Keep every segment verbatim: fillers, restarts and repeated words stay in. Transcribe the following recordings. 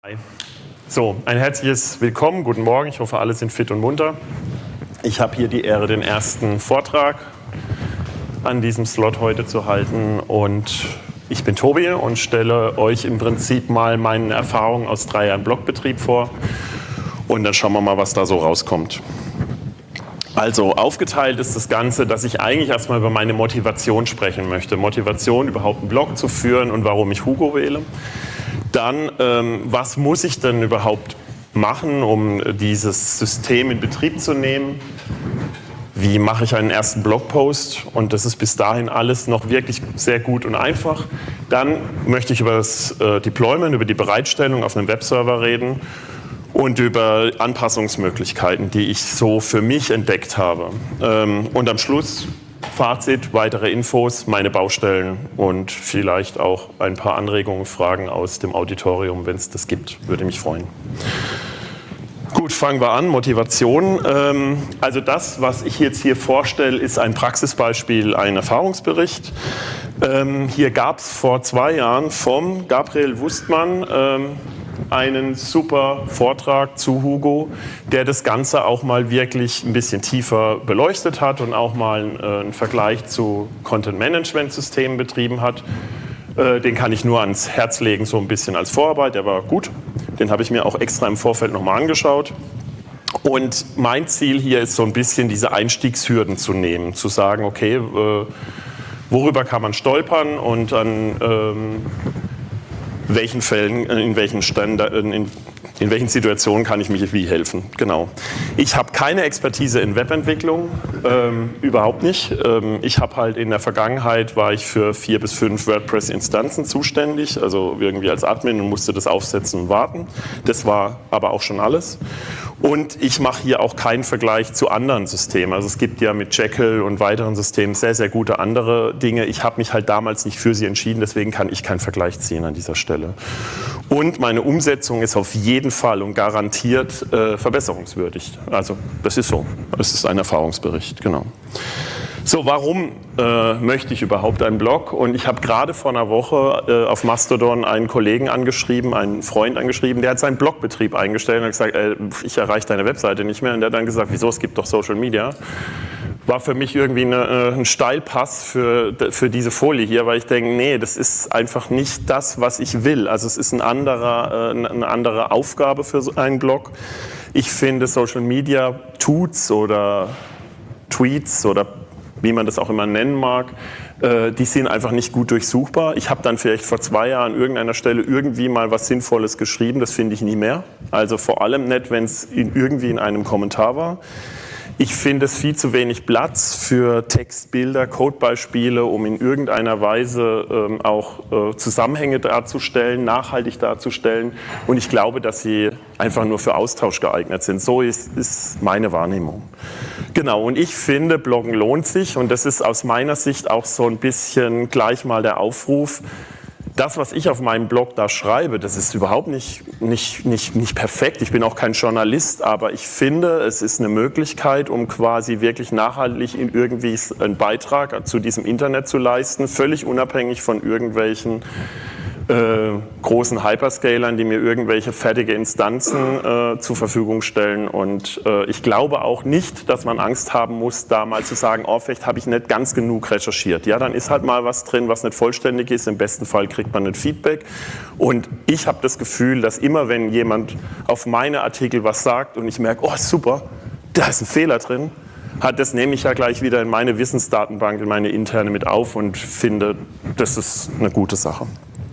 Hi. So, ein herzliches Willkommen, guten Morgen, ich hoffe, alle sind fit und munter. Ich habe hier die Ehre, den ersten Vortrag an diesem Slot heute zu halten und ich bin Tobi und stelle euch im Prinzip mal meine Erfahrungen aus drei Jahren Blogbetrieb vor und dann schauen wir mal, was da so rauskommt. Also aufgeteilt ist das Ganze, dass ich eigentlich erstmal über meine Motivation sprechen möchte. Motivation, überhaupt einen Blog zu führen und warum ich Hugo wähle. Dann, ähm, was muss ich denn überhaupt machen, um dieses System in Betrieb zu nehmen? Wie mache ich einen ersten Blogpost? Und das ist bis dahin alles noch wirklich sehr gut und einfach. Dann möchte ich über das äh, Deployment, über die Bereitstellung auf einem Webserver reden und über Anpassungsmöglichkeiten, die ich so für mich entdeckt habe. Ähm, und am Schluss Fazit, weitere Infos, meine Baustellen und vielleicht auch ein paar Anregungen, Fragen aus dem Auditorium, wenn es das gibt, würde mich freuen. Gut, fangen wir an. Motivation. Ähm, also das, was ich jetzt hier vorstelle, ist ein Praxisbeispiel, ein Erfahrungsbericht. Ähm, hier gab es vor zwei Jahren vom Gabriel Wustmann ähm, einen super Vortrag zu Hugo, der das Ganze auch mal wirklich ein bisschen tiefer beleuchtet hat und auch mal äh, einen Vergleich zu Content-Management-Systemen betrieben hat. Äh, den kann ich nur ans Herz legen, so ein bisschen als Vorarbeit, der war gut. Den habe ich mir auch extra im Vorfeld nochmal angeschaut. Und mein Ziel hier ist so ein bisschen diese Einstiegshürden zu nehmen, zu sagen, okay, äh, worüber kann man stolpern und an ähm, welchen Fällen, in welchen Ständen, in, in welchen Situationen kann ich mich wie helfen. Genau. Ich habe keine Expertise in Webentwicklung, ähm, überhaupt nicht. Ähm, ich habe halt in der Vergangenheit, war ich für vier bis fünf WordPress-Instanzen zuständig, also irgendwie als Admin und musste das aufsetzen und warten. Das war aber auch schon alles. Und ich mache hier auch keinen Vergleich zu anderen Systemen. Also es gibt ja mit Jekyll und weiteren Systemen sehr, sehr gute andere Dinge. Ich habe mich halt damals nicht für sie entschieden, deswegen kann ich keinen Vergleich ziehen an dieser Stelle. Und meine Umsetzung ist auf jeden Fall und garantiert äh, verbesserungswürdig. Also das ist so. Es ist ein Erfahrungsbericht, genau. So, warum äh, möchte ich überhaupt einen Blog? Und ich habe gerade vor einer Woche äh, auf Mastodon einen Kollegen angeschrieben, einen Freund angeschrieben, der hat seinen Blogbetrieb eingestellt und hat gesagt, äh, ich erreiche deine Webseite nicht mehr. Und der hat dann gesagt, wieso, es gibt doch Social Media. War für mich irgendwie eine, äh, ein Steilpass für, für diese Folie hier, weil ich denke, nee, das ist einfach nicht das, was ich will. Also es ist ein anderer, äh, eine andere Aufgabe für so einen Blog. Ich finde Social Media Tuts oder Tweets oder wie man das auch immer nennen mag, äh, die sind einfach nicht gut durchsuchbar. Ich habe dann vielleicht vor zwei Jahren an irgendeiner Stelle irgendwie mal was Sinnvolles geschrieben, das finde ich nie mehr. Also vor allem nicht, wenn es irgendwie in einem Kommentar war. Ich finde es viel zu wenig Platz für Textbilder, Codebeispiele, um in irgendeiner Weise ähm, auch äh, Zusammenhänge darzustellen, nachhaltig darzustellen. Und ich glaube, dass sie einfach nur für Austausch geeignet sind. So ist, ist meine Wahrnehmung. Genau, und ich finde, Bloggen lohnt sich. Und das ist aus meiner Sicht auch so ein bisschen gleich mal der Aufruf. Das, was ich auf meinem Blog da schreibe, das ist überhaupt nicht, nicht, nicht, nicht perfekt. Ich bin auch kein Journalist, aber ich finde, es ist eine Möglichkeit, um quasi wirklich nachhaltig in irgendwie einen Beitrag zu diesem Internet zu leisten, völlig unabhängig von irgendwelchen äh, großen Hyperscalern, die mir irgendwelche fertige Instanzen äh, zur Verfügung stellen. Und äh, ich glaube auch nicht, dass man Angst haben muss, da mal zu sagen, oh, vielleicht habe ich nicht ganz genug recherchiert. Ja, dann ist halt mal was drin, was nicht vollständig ist. Im besten Fall kriegt man ein Feedback. Und ich habe das Gefühl, dass immer, wenn jemand auf meine Artikel was sagt und ich merke, oh, super, da ist ein Fehler drin, hat, das nehme ich ja gleich wieder in meine Wissensdatenbank, in meine interne mit auf und finde, das ist eine gute Sache.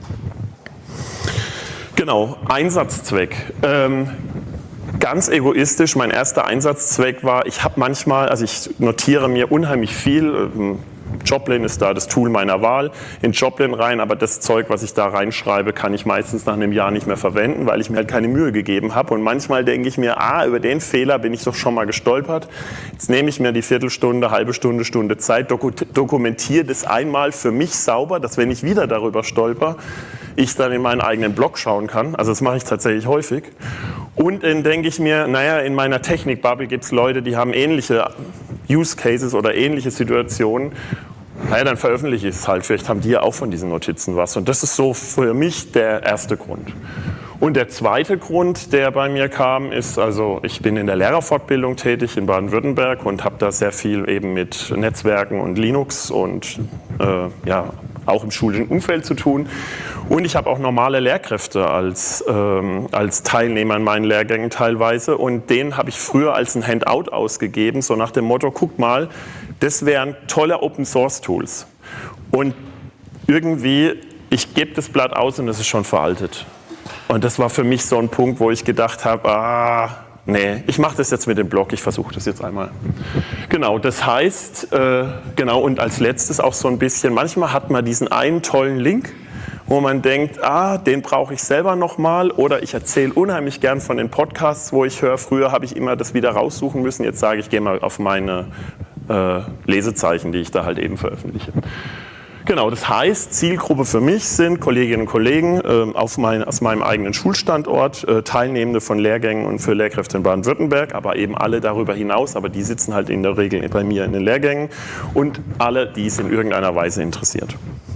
Genau, Einsatzzweck. Ähm, ganz egoistisch, mein erster Einsatzzweck war, ich habe manchmal, also ich notiere mir unheimlich viel, ähm, Joplin ist da das Tool meiner Wahl, in Joplin rein, aber das Zeug, was ich da reinschreibe, kann ich meistens nach einem Jahr nicht mehr verwenden, weil ich mir halt keine Mühe gegeben habe. Und manchmal denke ich mir, ah, über den Fehler bin ich doch schon mal gestolpert. Jetzt nehme ich mir die Viertelstunde, halbe Stunde, Stunde Zeit, doku dokumentiere das einmal für mich sauber, dass wenn ich wieder darüber stolper, ich dann in meinen eigenen Blog schauen kann. Also das mache ich tatsächlich häufig. Und dann denke ich mir, naja, in meiner Technik-Bubble gibt es Leute, die haben ähnliche Use Cases oder ähnliche Situationen. naja, dann veröffentliche ich es halt. Vielleicht haben die ja auch von diesen Notizen was. Und das ist so für mich der erste Grund. Und der zweite Grund, der bei mir kam, ist, also ich bin in der Lehrerfortbildung tätig in Baden-Württemberg und habe da sehr viel eben mit Netzwerken und Linux und äh, ja, auch im schulischen Umfeld zu tun. Und ich habe auch normale Lehrkräfte als, ähm, als Teilnehmer in meinen Lehrgängen teilweise. Und denen habe ich früher als ein Handout ausgegeben, so nach dem Motto, guck mal, das wären tolle Open-Source-Tools. Und irgendwie, ich gebe das Blatt aus und es ist schon veraltet. Und das war für mich so ein Punkt, wo ich gedacht habe, ah, nee, ich mache das jetzt mit dem Blog, ich versuche das jetzt einmal. Genau, das heißt, äh, genau, und als letztes auch so ein bisschen, manchmal hat man diesen einen tollen Link, wo man denkt, ah, den brauche ich selber nochmal, oder ich erzähle unheimlich gern von den Podcasts, wo ich höre, früher habe ich immer das wieder raussuchen müssen, jetzt sage ich, gehe mal auf meine äh, Lesezeichen, die ich da halt eben veröffentliche. Genau, das heißt, Zielgruppe für mich sind Kolleginnen und Kollegen äh, auf mein, aus meinem eigenen Schulstandort, äh, Teilnehmende von Lehrgängen und für Lehrkräfte in Baden-Württemberg, aber eben alle darüber hinaus, aber die sitzen halt in der Regel bei mir in den Lehrgängen und alle, die es in irgendeiner Weise interessiert.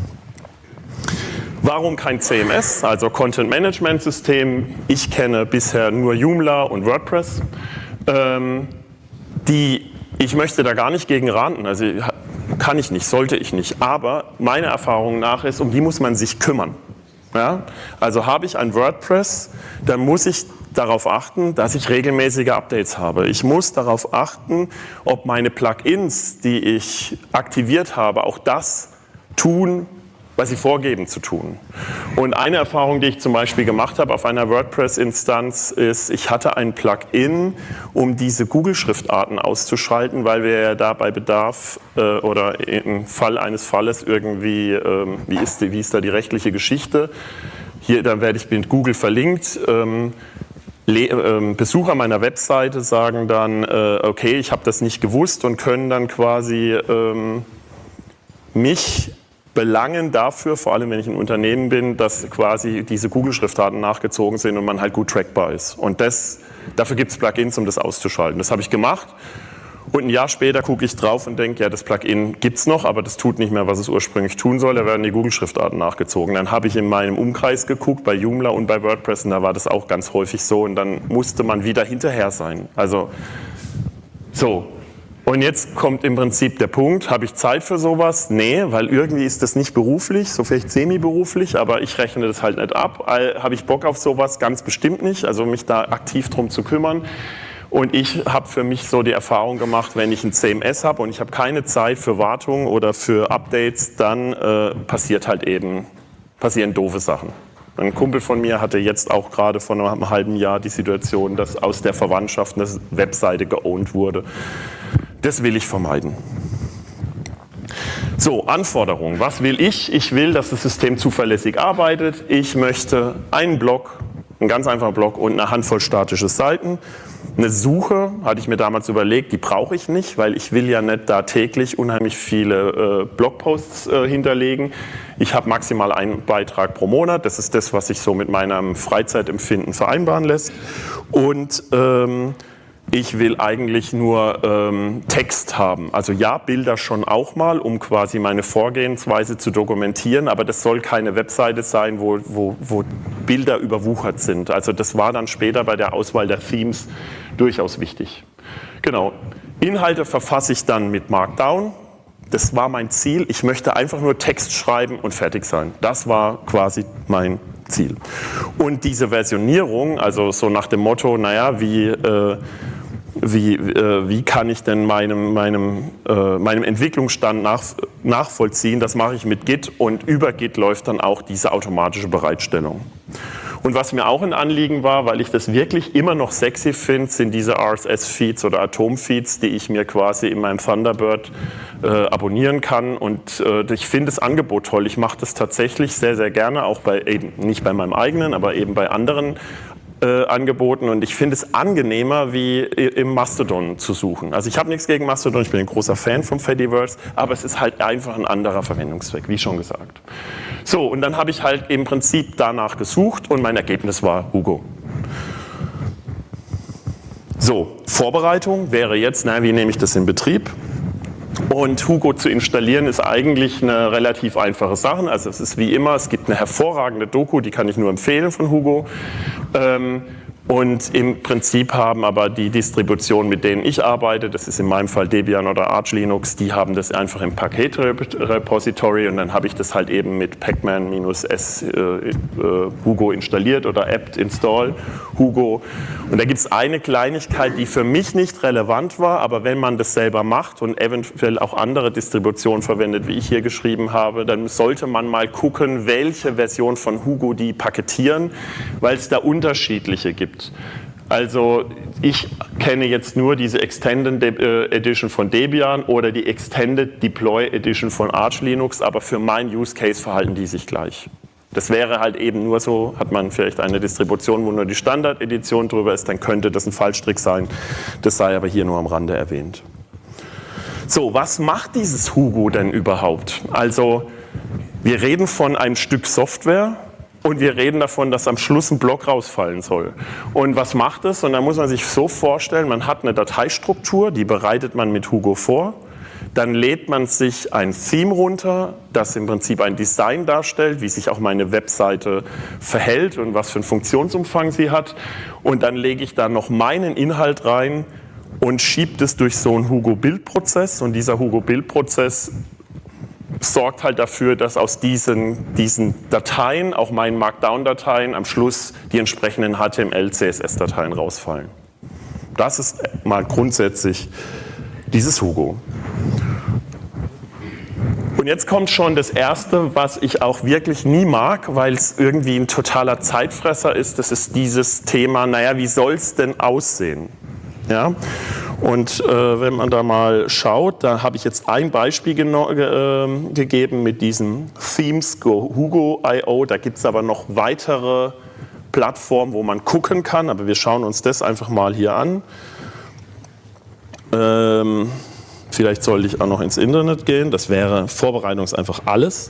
Warum kein C M S, also Content Management System? Ich kenne bisher nur Joomla und WordPress. Ähm, die, ich möchte da gar nicht gegen ranten, also kann ich nicht, sollte ich nicht, aber meiner Erfahrung nach ist, um die muss man sich kümmern. Ja? Also habe ich ein WordPress, dann muss ich darauf achten, dass ich regelmäßige Updates habe. Ich muss darauf achten, ob meine Plugins, die ich aktiviert habe, auch das tun, was sie vorgeben zu tun. Und eine Erfahrung, die ich zum Beispiel gemacht habe auf einer WordPress-Instanz, ist, ich hatte ein Plugin, um diese Google-Schriftarten auszuschalten, weil wir ja da bei Bedarf äh, oder im Fall eines Falles irgendwie, ähm, wie, ist die, wie ist da die rechtliche Geschichte? Hier, da werde ich mit Google verlinkt. Ähm, Le ähm, Besucher meiner Webseite sagen dann, äh, okay, ich habe das nicht gewusst und können dann quasi ähm, mich belangen dafür, vor allem wenn ich ein Unternehmen bin, dass quasi diese Google-Schriftarten nachgezogen sind und man halt gut trackbar ist. Und das, dafür gibt es Plugins, um das auszuschalten. Das habe ich gemacht und ein Jahr später gucke ich drauf und denke, ja, das Plugin gibt es noch, aber das tut nicht mehr, was es ursprünglich tun soll. Da werden die Google-Schriftarten nachgezogen. Dann habe ich in meinem Umkreis geguckt, bei Joomla und bei WordPress, und da war das auch ganz häufig so. Und dann musste man wieder hinterher sein. Also so. Und jetzt kommt im Prinzip der Punkt, habe ich Zeit für sowas? Nee, weil irgendwie ist das nicht beruflich, so vielleicht semi-beruflich, aber ich rechne das halt nicht ab. Habe ich Bock auf sowas? Ganz bestimmt nicht, also mich da aktiv drum zu kümmern. Und ich habe für mich so die Erfahrung gemacht, wenn ich ein C M S habe und ich habe keine Zeit für Wartung oder für Updates, dann äh, passiert halt eben, passieren doofe Sachen. Ein Kumpel von mir hatte jetzt auch gerade vor einem halben Jahr die Situation, dass aus der Verwandtschaft eine Webseite geowned wurde. Das will ich vermeiden. So, Anforderungen. Was will ich? Ich will, dass das System zuverlässig arbeitet. Ich möchte einen Blog, einen ganz einfachen Blog und eine Handvoll statische Seiten. Eine Suche, hatte ich mir damals überlegt, die brauche ich nicht, weil ich will ja nicht da täglich unheimlich viele äh, Blogposts äh, hinterlegen. Ich habe maximal einen Beitrag pro Monat. Das ist das, was sich so mit meinem Freizeitempfinden vereinbaren lässt. Und ähm, ich will eigentlich nur ähm, Text haben. Also ja, Bilder schon auch mal, um quasi meine Vorgehensweise zu dokumentieren, aber das soll keine Webseite sein, wo, wo, wo Bilder überwuchert sind. Also das war dann später bei der Auswahl der Themes durchaus wichtig. Genau. Inhalte verfasse ich dann mit Markdown. Das war mein Ziel. Ich möchte einfach nur Text schreiben und fertig sein. Das war quasi mein Ziel. Und diese Versionierung, also so nach dem Motto, naja, wie... Äh, Wie, äh, wie kann ich denn meinem, meinem, äh, meinem Entwicklungsstand nach, nachvollziehen? Das mache ich mit Git und über Git läuft dann auch diese automatische Bereitstellung. Und was mir auch ein Anliegen war, weil ich das wirklich immer noch sexy finde, sind diese R S S-Feeds oder Atom-Feeds, die ich mir quasi in meinem Thunderbird äh, abonnieren kann. Und äh, ich finde das Angebot toll. Ich mache das tatsächlich sehr, sehr gerne, auch bei eben nicht bei meinem eigenen, aber eben bei anderen Äh, angeboten, und ich finde es angenehmer, wie im Mastodon zu suchen. Also ich habe nichts gegen Mastodon, ich bin ein großer Fan vom Fediverse, aber es ist halt einfach ein anderer Verwendungszweck, wie schon gesagt. So, und dann habe ich halt im Prinzip danach gesucht und mein Ergebnis war Hugo. So, Vorbereitung wäre jetzt, na, wie nehme ich das in Betrieb? Und Hugo zu installieren ist eigentlich eine relativ einfache Sache. Also es ist wie immer, es gibt eine hervorragende Doku, die kann ich nur empfehlen von Hugo. Ähm, Und im Prinzip haben aber die Distributionen, mit denen ich arbeite, das ist in meinem Fall Debian oder Arch Linux, die haben das einfach im Paketrepository und dann habe ich das halt eben mit pacman-s äh, äh, Hugo installiert oder apt install Hugo. Und da gibt es eine Kleinigkeit, die für mich nicht relevant war, aber wenn man das selber macht und eventuell auch andere Distributionen verwendet, wie ich hier geschrieben habe, dann sollte man mal gucken, welche Version von Hugo die paketieren, weil es da unterschiedliche gibt. Also ich kenne jetzt nur diese Extended Edition von Debian oder die Extended Deploy Edition von Arch Linux, aber für meinen Use Case verhalten die sich gleich. Das wäre halt eben nur so, hat man vielleicht eine Distribution, wo nur die Standard-Edition drüber ist, dann könnte das ein Fallstrick sein. Das sei aber hier nur am Rande erwähnt. So, was macht dieses Hugo denn überhaupt? Also wir reden von einem Stück Software. Und wir reden davon, dass am Schluss ein Block rausfallen soll. Und was macht es? Und da muss man sich so vorstellen, man hat eine Dateistruktur, die bereitet man mit Hugo vor. Dann lädt man sich ein Theme runter, das im Prinzip ein Design darstellt, wie sich auch meine Webseite verhält und was für einen Funktionsumfang sie hat. Und dann lege ich da noch meinen Inhalt rein und schiebe es durch so einen Hugo-Build-Prozess. Und dieser Hugo-Build-Prozess sorgt halt dafür, dass aus diesen, diesen Dateien, auch meinen Markdown-Dateien, am Schluss die entsprechenden H T M L, C S S-Dateien rausfallen. Das ist mal grundsätzlich dieses Hugo. Und jetzt kommt schon das Erste, was ich auch wirklich nie mag, weil es irgendwie ein totaler Zeitfresser ist. Das ist dieses Thema, naja, wie soll es denn aussehen? Ja? Und äh, wenn man da mal schaut, da habe ich jetzt ein Beispiel ge äh, gegeben mit diesem Themes Go Hugo Punkt i o. Da gibt es aber noch weitere Plattformen, wo man gucken kann. Aber wir schauen uns das einfach mal hier an. Ähm, vielleicht sollte ich auch noch ins Internet gehen. Das wäre Vorbereitung ist einfach alles.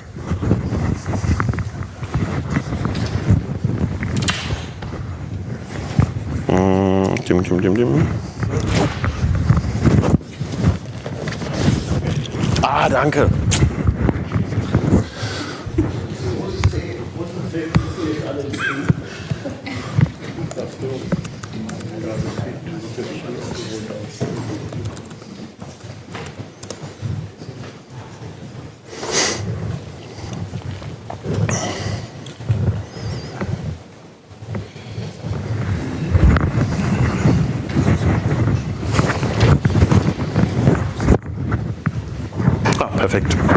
Dim, dim, dim, dim. Ah, danke. Perfekt.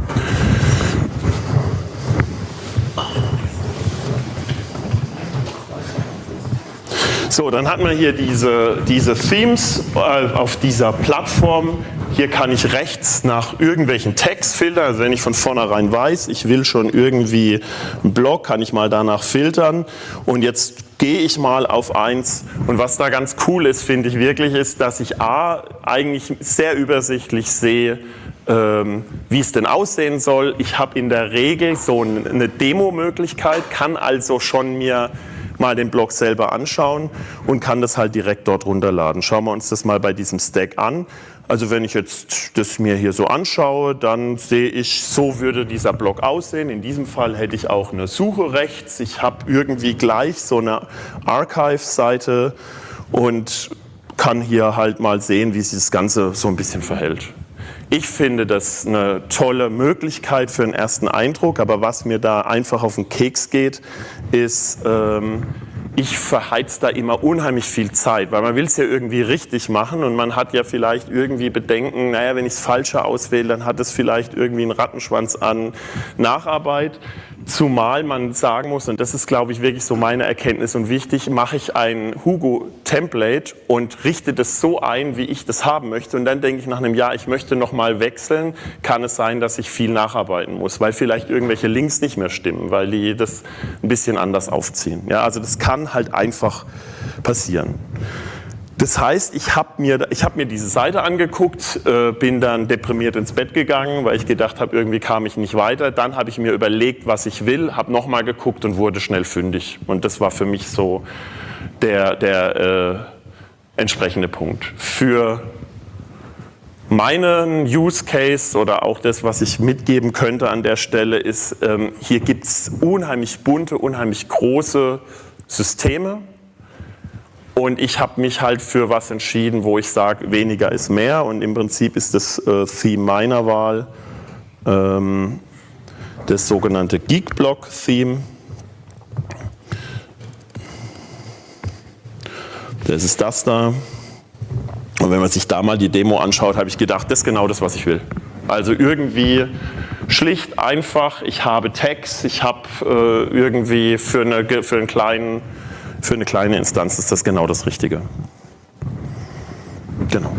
So, dann hat man hier diese, diese Themes auf dieser Plattform. Hier kann ich rechts nach irgendwelchen Tags filtern. Also wenn ich von vornherein weiß, ich will schon irgendwie einen Blog, kann ich mal danach filtern. Und jetzt gehe ich mal auf eins. Und was da ganz cool ist, finde ich wirklich, ist, dass ich A, eigentlich sehr übersichtlich sehe, wie es denn aussehen soll. Ich habe in der Regel so eine Demo-Möglichkeit, kann also schon mir mal den Blog selber anschauen und kann das halt direkt dort runterladen. Schauen wir uns das mal bei diesem Stack an. Also wenn ich jetzt das mir hier so anschaue, dann sehe ich, so würde dieser Blog aussehen. In diesem Fall hätte ich auch eine Suche rechts. Ich habe irgendwie gleich so eine Archive-Seite und kann hier halt mal sehen, wie sich das Ganze so ein bisschen verhält. Ich finde das eine tolle Möglichkeit für einen ersten Eindruck, aber was mir da einfach auf den Keks geht, ist, ähm, ich verheiz da immer unheimlich viel Zeit, weil man will es ja irgendwie richtig machen und man hat ja vielleicht irgendwie Bedenken, naja, wenn ich es falscher auswähle, dann hat es vielleicht irgendwie einen Rattenschwanz an Nacharbeit. Zumal man sagen muss, und das ist, glaube ich, wirklich so meine Erkenntnis und wichtig, mache ich ein Hugo-Template und richte das so ein, wie ich das haben möchte. Und dann denke ich nach einem Jahr, ich möchte nochmal wechseln, kann es sein, dass ich viel nacharbeiten muss, weil vielleicht irgendwelche Links nicht mehr stimmen, weil die das ein bisschen anders aufziehen. Ja, also das kann halt einfach passieren. Das heißt, ich habe mir, ich hab mir diese Seite angeguckt, äh, bin dann deprimiert ins Bett gegangen, weil ich gedacht habe, irgendwie kam ich nicht weiter. Dann habe ich mir überlegt, was ich will, habe nochmal geguckt und wurde schnell fündig. Und das war für mich so der, der äh, entsprechende Punkt. Für Mein Use Case oder auch das, was ich mitgeben könnte an der Stelle, ist, ähm, hier gibt es unheimlich bunte, unheimlich große Systeme. Und ich habe mich halt für was entschieden, wo ich sage, weniger ist mehr. Und im Prinzip ist das äh, Theme meiner Wahl ähm, das sogenannte Geekblock-Theme. Das ist das da. Und wenn man sich da mal die Demo anschaut, habe ich gedacht, das ist genau das, was ich will. Also irgendwie schlicht, einfach, ich habe Tags, ich habe äh, irgendwie für eine, für, einen kleinen, für eine kleine Instanz ist das genau das Richtige. Genau.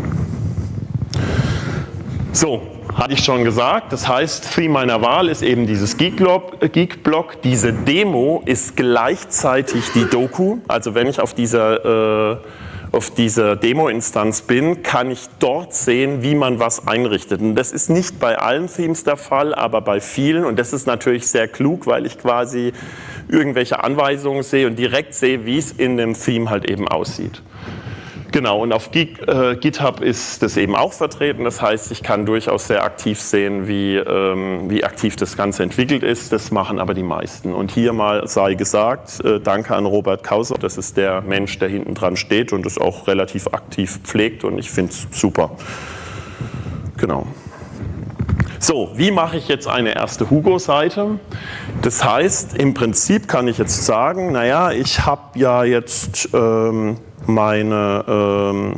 So, hatte ich schon gesagt, das heißt, Theme meiner Wahl ist eben dieses Geekblock. Diese Demo ist gleichzeitig die Doku. Also wenn ich auf dieser... Äh, auf dieser Demo-Instanz bin, kann ich dort sehen, wie man was einrichtet. Und das ist nicht bei allen Themes der Fall, aber bei vielen. Und das ist natürlich sehr klug, weil ich quasi irgendwelche Anweisungen sehe und direkt sehe, wie es in dem Theme halt eben aussieht. Genau, und auf Git, äh, GitHub ist das eben auch vertreten. Das heißt, ich kann durchaus sehr aktiv sehen, wie, ähm, wie aktiv das Ganze entwickelt ist. Das machen aber die meisten. Und hier mal sei gesagt, äh, danke an Robert Kauser. Das ist der Mensch, der hinten dran steht und das auch relativ aktiv pflegt. Und ich finde es super. Genau. So, wie mache ich jetzt eine erste Hugo-Seite? Das heißt, im Prinzip kann ich jetzt sagen, naja, ich habe ja jetzt ähm, meine, ähm,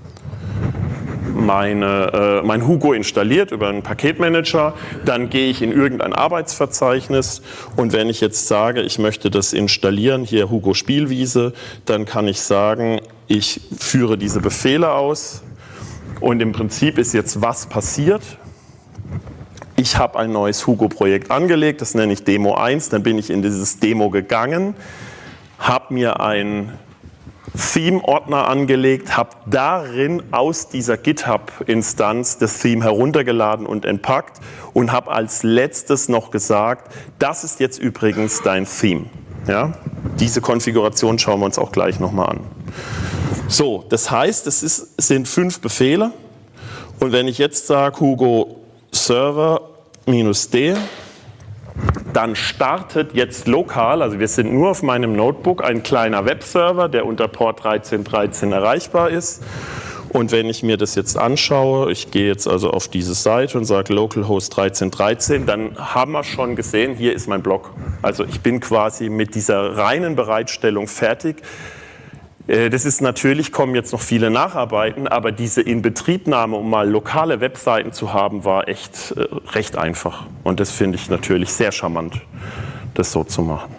meine, äh, mein Hugo installiert über einen Paketmanager, dann gehe ich in irgendein Arbeitsverzeichnis und wenn ich jetzt sage, ich möchte das installieren, hier Hugo Spielwiese, dann kann ich sagen, ich führe diese Befehle aus und im Prinzip ist jetzt was passiert. Ich habe ein neues Hugo-Projekt angelegt, das nenne ich Demo eins, dann bin ich in dieses Demo gegangen, habe mir einen Theme-Ordner angelegt, habe darin aus dieser GitHub-Instanz das Theme heruntergeladen und entpackt und habe als letztes noch gesagt, das ist jetzt übrigens dein Theme. Ja? Diese Konfiguration schauen wir uns auch gleich nochmal an. So, das heißt, es ist, es sind fünf Befehle und wenn ich jetzt sage Hugo Server minus D, dann startet jetzt lokal, also wir sind nur auf meinem Notebook, ein kleiner Webserver, der unter Port dreizehn dreizehn erreichbar ist. Und wenn ich mir das jetzt anschaue, ich gehe jetzt also auf diese Seite und sage localhost dreizehn dreizehn, dann haben wir schon gesehen, hier ist mein Blog. Also ich bin quasi mit dieser reinen Bereitstellung fertig. Das ist natürlich, kommen jetzt noch viele Nacharbeiten, aber diese Inbetriebnahme, um mal lokale Webseiten zu haben, war echt äh, recht einfach. Und das finde ich natürlich sehr charmant, das so zu machen.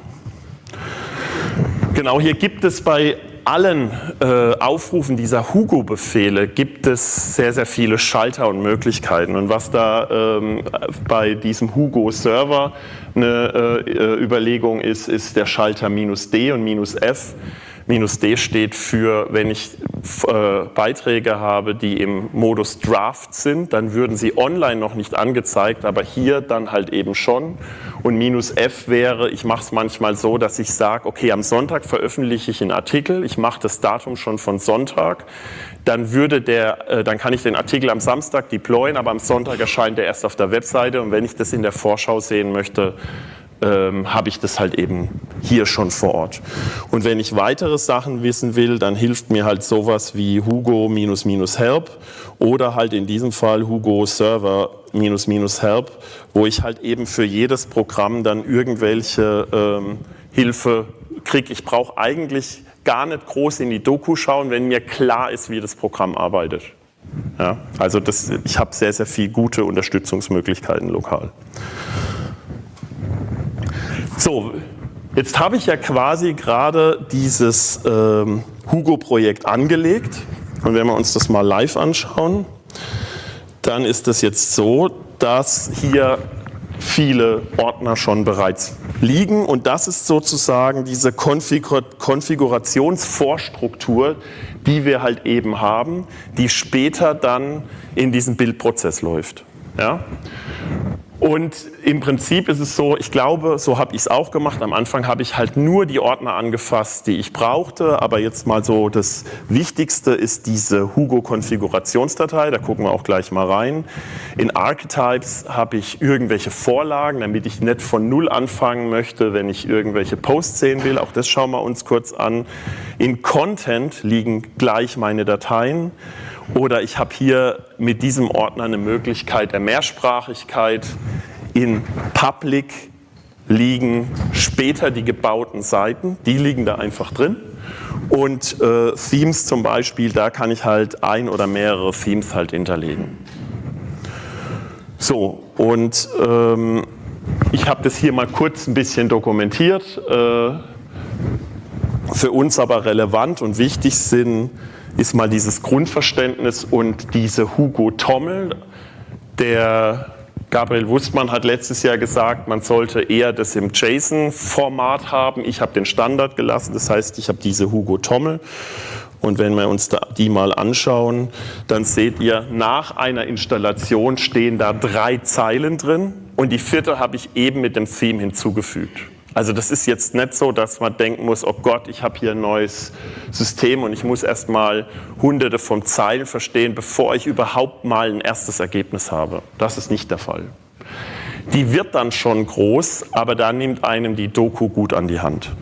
Genau, hier gibt es bei allen äh, Aufrufen dieser Hugo-Befehle gibt es sehr, sehr viele Schalter und Möglichkeiten. Und was da ähm, bei diesem Hugo-Server eine äh, Überlegung ist, ist der Schalter minus D und minus F. Minus D steht für, wenn ich äh, Beiträge habe, die im Modus Draft sind, dann würden sie online noch nicht angezeigt, aber hier dann halt eben schon. Und minus F wäre, ich mache es manchmal so, dass ich sage, okay, am Sonntag veröffentliche ich einen Artikel, ich mache das Datum schon von Sonntag, dann würde der, äh, dann kann ich den Artikel am Samstag deployen, aber am Sonntag erscheint er erst auf der Webseite und wenn ich das in der Vorschau sehen möchte, Ähm, habe ich das halt eben hier schon vor Ort. Und wenn ich weitere Sachen wissen will, dann hilft mir halt sowas wie Hugo minus minus help oder halt in diesem Fall Hugo Server minus minus help, wo ich halt eben für jedes Programm dann irgendwelche ähm, Hilfe kriege. Ich brauche eigentlich gar nicht groß in die Doku schauen, wenn mir klar ist, wie das Programm arbeitet. Ja, also das, ich habe sehr, sehr viele gute Unterstützungsmöglichkeiten lokal. So, jetzt habe ich ja quasi gerade dieses ähm, Hugo-Projekt angelegt und wenn wir uns das mal live anschauen, dann ist es jetzt so, dass hier viele Ordner schon bereits liegen und das ist sozusagen diese Konfigur- Konfigurationsvorstruktur, die wir halt eben haben, die später dann in diesem Bildprozess läuft. Ja? Und im Prinzip ist es so, ich glaube, so habe ich es auch gemacht. Am Anfang habe ich halt nur die Ordner angefasst, die ich brauchte. Aber jetzt mal so, das Wichtigste ist diese Hugo-Konfigurationsdatei. Da gucken wir auch gleich mal rein. In Archetypes habe ich irgendwelche Vorlagen, damit ich nicht von Null anfangen möchte, wenn ich irgendwelche Posts sehen will. Auch das schauen wir uns kurz an. In Content liegen gleich meine Dateien. Oder ich habe hier mit diesem Ordner eine Möglichkeit der Mehrsprachigkeit. In Public liegen später die gebauten Seiten, die liegen da einfach drin. Und äh, Themes zum Beispiel, da kann ich halt ein oder mehrere Themes halt hinterlegen. So, und ähm, ich habe das hier mal kurz ein bisschen dokumentiert. Äh, für uns aber relevant und wichtig sind ist mal dieses Grundverständnis und diese Hugo-Tommel. Der Gabriel Wustmann hat letztes Jahr gesagt, man sollte eher das im JSON-Format haben. Ich habe den Standard gelassen, das heißt, ich habe diese Hugo-Tommel. Und wenn wir uns da die mal anschauen, dann seht ihr, nach einer Installation stehen da drei Zeilen drin und die vierte habe ich eben mit dem Theme hinzugefügt. Also das ist jetzt nicht so, dass man denken muss, oh Gott, ich habe hier ein neues System und ich muss erst mal hunderte von Zeilen verstehen, bevor ich überhaupt mal ein erstes Ergebnis habe. Das ist nicht der Fall. Die wird dann schon groß, aber da nimmt einem die Doku gut an die Hand.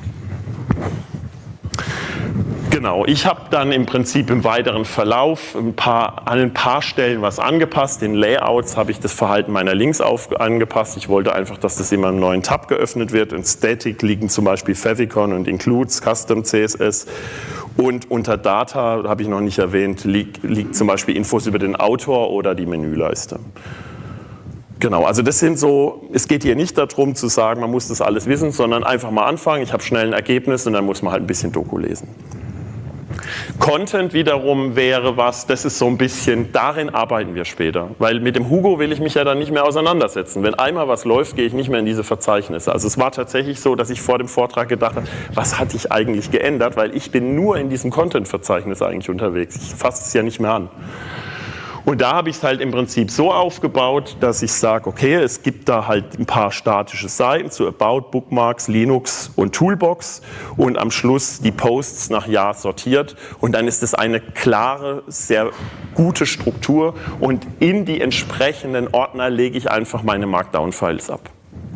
Genau, ich habe dann im Prinzip im weiteren Verlauf ein paar, an ein paar Stellen was angepasst. In Layouts habe ich das Verhalten meiner Links auf, angepasst. Ich wollte einfach, dass das immer im neuen Tab geöffnet wird. In Static liegen zum Beispiel Favicon und Includes, Custom C S S. Und unter Data, habe ich noch nicht erwähnt, liegt, liegt zum Beispiel Infos über den Autor oder die Menüleiste. Genau, also das sind so, es geht hier nicht darum zu sagen, man muss das alles wissen, sondern einfach mal anfangen. Ich habe schnell ein Ergebnis und dann muss man halt ein bisschen Doku lesen. Content wiederum wäre was, das ist so ein bisschen, darin arbeiten wir später. Weil mit dem Hugo will ich mich ja dann nicht mehr auseinandersetzen. Wenn einmal was läuft, gehe ich nicht mehr in diese Verzeichnisse. Also es war tatsächlich so, dass ich vor dem Vortrag gedacht habe, was hatte ich eigentlich geändert? Weil ich bin nur in diesem Content-Verzeichnis eigentlich unterwegs. Ich fasse es ja nicht mehr an. Und da habe ich es halt im Prinzip so aufgebaut, dass ich sage, okay, es gibt da halt ein paar statische Seiten zu About, Bookmarks, Linux und Toolbox und am Schluss die Posts nach Jahr sortiert und dann ist es eine klare, sehr gute Struktur und in die entsprechenden Ordner lege ich einfach meine Markdown-Files ab.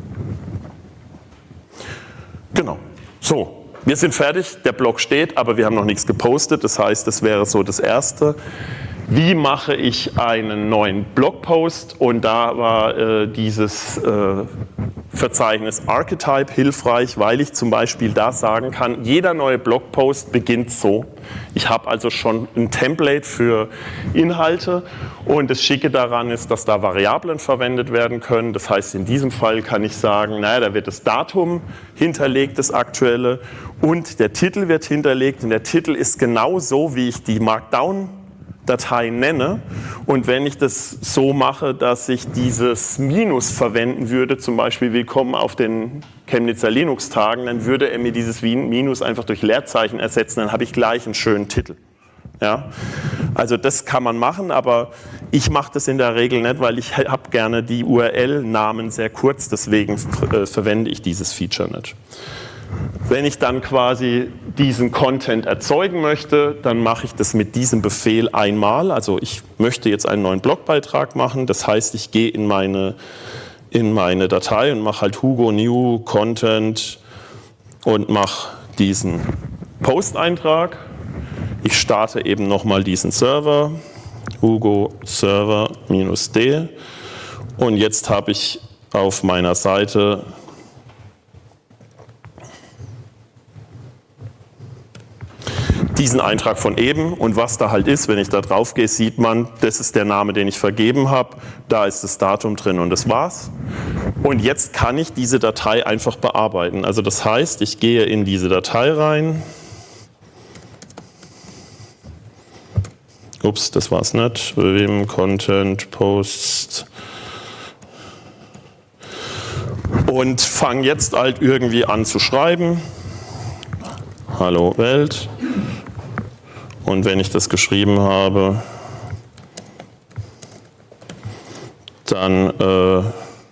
Genau, so. Wir sind fertig, der Blog steht, aber wir haben noch nichts gepostet, das heißt, das wäre so das Erste. Wie mache ich einen neuen Blogpost? Und da war äh, dieses äh, Verzeichnis Archetype hilfreich, weil ich zum Beispiel da sagen kann, jeder neue Blogpost beginnt so. Ich habe also schon ein Template für Inhalte und das Schicke daran ist, dass da Variablen verwendet werden können. Das heißt, in diesem Fall kann ich sagen, naja, da wird das Datum hinterlegt, das aktuelle, und der Titel wird hinterlegt. Und der Titel ist genau so, wie ich die Markdown Datei nenne, und wenn ich das so mache, dass ich dieses Minus verwenden würde, zum Beispiel Willkommen auf den Chemnitzer Linux-Tagen, dann würde er mir dieses Minus einfach durch Leerzeichen ersetzen, dann habe ich gleich einen schönen Titel. Ja? Also das kann man machen, aber ich mache das in der Regel nicht, weil ich habe gerne die U R L-Namen sehr kurz, deswegen äh, verwende ich dieses Feature nicht. Wenn ich dann quasi diesen Content erzeugen möchte, dann mache ich das mit diesem Befehl einmal. Also ich möchte jetzt einen neuen Blogbeitrag machen. Das heißt, ich gehe in meine, in meine Datei und mache halt Hugo New Content und mache diesen Post-Eintrag. Ich starte eben nochmal diesen Server, Hugo Server -d. Und jetzt habe ich auf meiner Seite diesen Eintrag von eben, und was da halt ist, wenn ich da drauf gehe, sieht man, das ist der Name, den ich vergeben habe, da ist das Datum drin und das war's. Und jetzt kann ich diese Datei einfach bearbeiten. Also das heißt, ich gehe in diese Datei rein. Ups, das war's nicht. Vim Content Posts. Und fange jetzt halt irgendwie an zu schreiben. Hallo Welt. Und wenn ich das geschrieben habe, dann äh,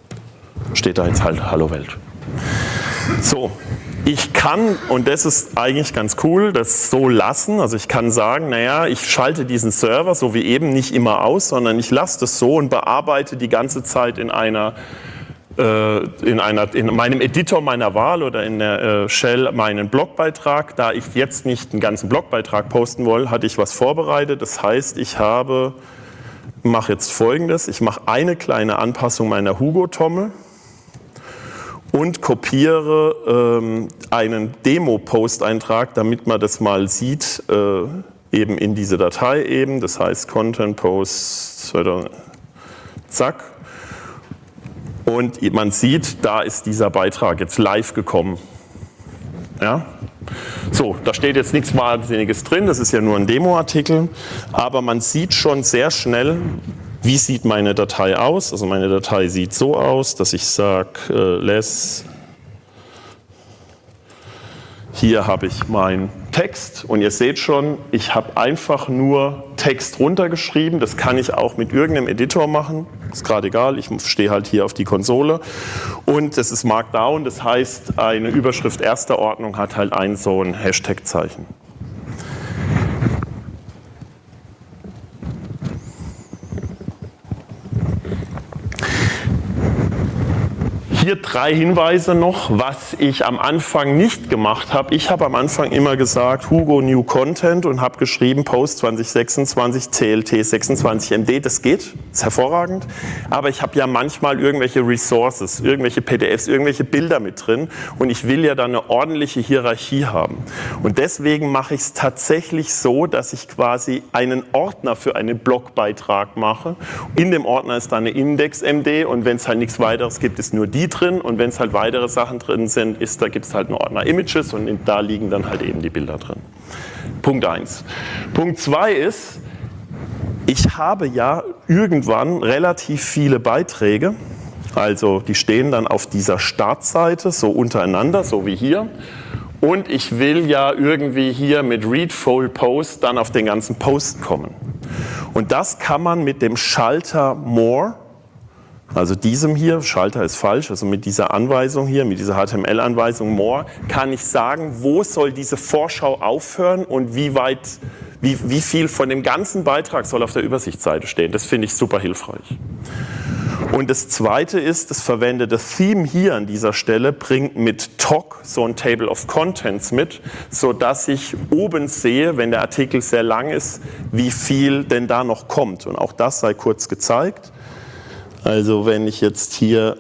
steht da jetzt halt Hallo Welt. So, ich kann, und das ist eigentlich ganz cool, das so lassen. Also ich kann sagen, naja, ich schalte diesen Server, so wie eben, nicht immer aus, sondern ich lasse das so und bearbeite die ganze Zeit in einer In, einer, in meinem Editor meiner Wahl oder in der äh, Shell meinen Blogbeitrag. Da ich jetzt nicht einen ganzen Blogbeitrag posten wollte, hatte ich was vorbereitet. Das heißt, ich habe, mache jetzt Folgendes. Ich mache eine kleine Anpassung meiner Hugo-Tommel und kopiere ähm, einen Demo-Post-Eintrag, damit man das mal sieht, äh, eben in diese Datei eben. Das heißt Content Post, zack. Und man sieht, da ist dieser Beitrag jetzt live gekommen. Ja? So, da steht jetzt nichts Wahnsinniges drin, das ist ja nur ein Demo-Artikel, aber man sieht schon sehr schnell, wie sieht meine Datei aus. Also meine Datei sieht so aus, dass ich sage, äh, less, hier habe ich meinen Text und ihr seht schon, ich habe einfach nur Text runtergeschrieben. Das kann ich auch mit irgendeinem Editor machen, ist gerade egal, ich stehe halt hier auf die Konsole. Und das ist Markdown, das heißt, eine Überschrift erster Ordnung hat halt ein so ein Hashtag-Zeichen. Hier drei Hinweise noch, was ich am Anfang nicht gemacht habe. Ich habe am Anfang immer gesagt, Hugo New Content und habe geschrieben Post zwanzig sechsundzwanzig T L T sechsundzwanzig M D. Das geht, ist hervorragend. Aber ich habe ja manchmal irgendwelche Resources, irgendwelche P D Fs, irgendwelche Bilder mit drin und ich will ja dann eine ordentliche Hierarchie haben. Und deswegen mache ich es tatsächlich so, dass ich quasi einen Ordner für einen Blogbeitrag mache. In dem Ordner ist dann eine Index-M D und wenn es halt nichts weiteres gibt, ist nur die drin und wenn es halt weitere Sachen drin sind, ist, da gibt es halt einen Ordner Images und in, da liegen dann halt eben die Bilder drin. Punkt eins. Punkt zwei ist, ich habe ja irgendwann relativ viele Beiträge, also die stehen dann auf dieser Startseite so untereinander, so wie hier. Und ich will ja irgendwie hier mit Read Full Post dann auf den ganzen Post kommen. Und das kann man mit dem Schalter More, also diesem hier, Schalter ist falsch, also mit dieser Anweisung hier, mit dieser H T M L-Anweisung More, kann ich sagen, wo soll diese Vorschau aufhören und wie weit, wie, wie viel von dem ganzen Beitrag soll auf der Übersichtsseite stehen. Das finde ich super hilfreich. Und das zweite ist, das verwendete Theme hier an dieser Stelle bringt mit T O C so ein Table of Contents mit, sodass ich oben sehe, wenn der Artikel sehr lang ist, wie viel denn da noch kommt. Und auch das sei kurz gezeigt. Also wenn ich jetzt hier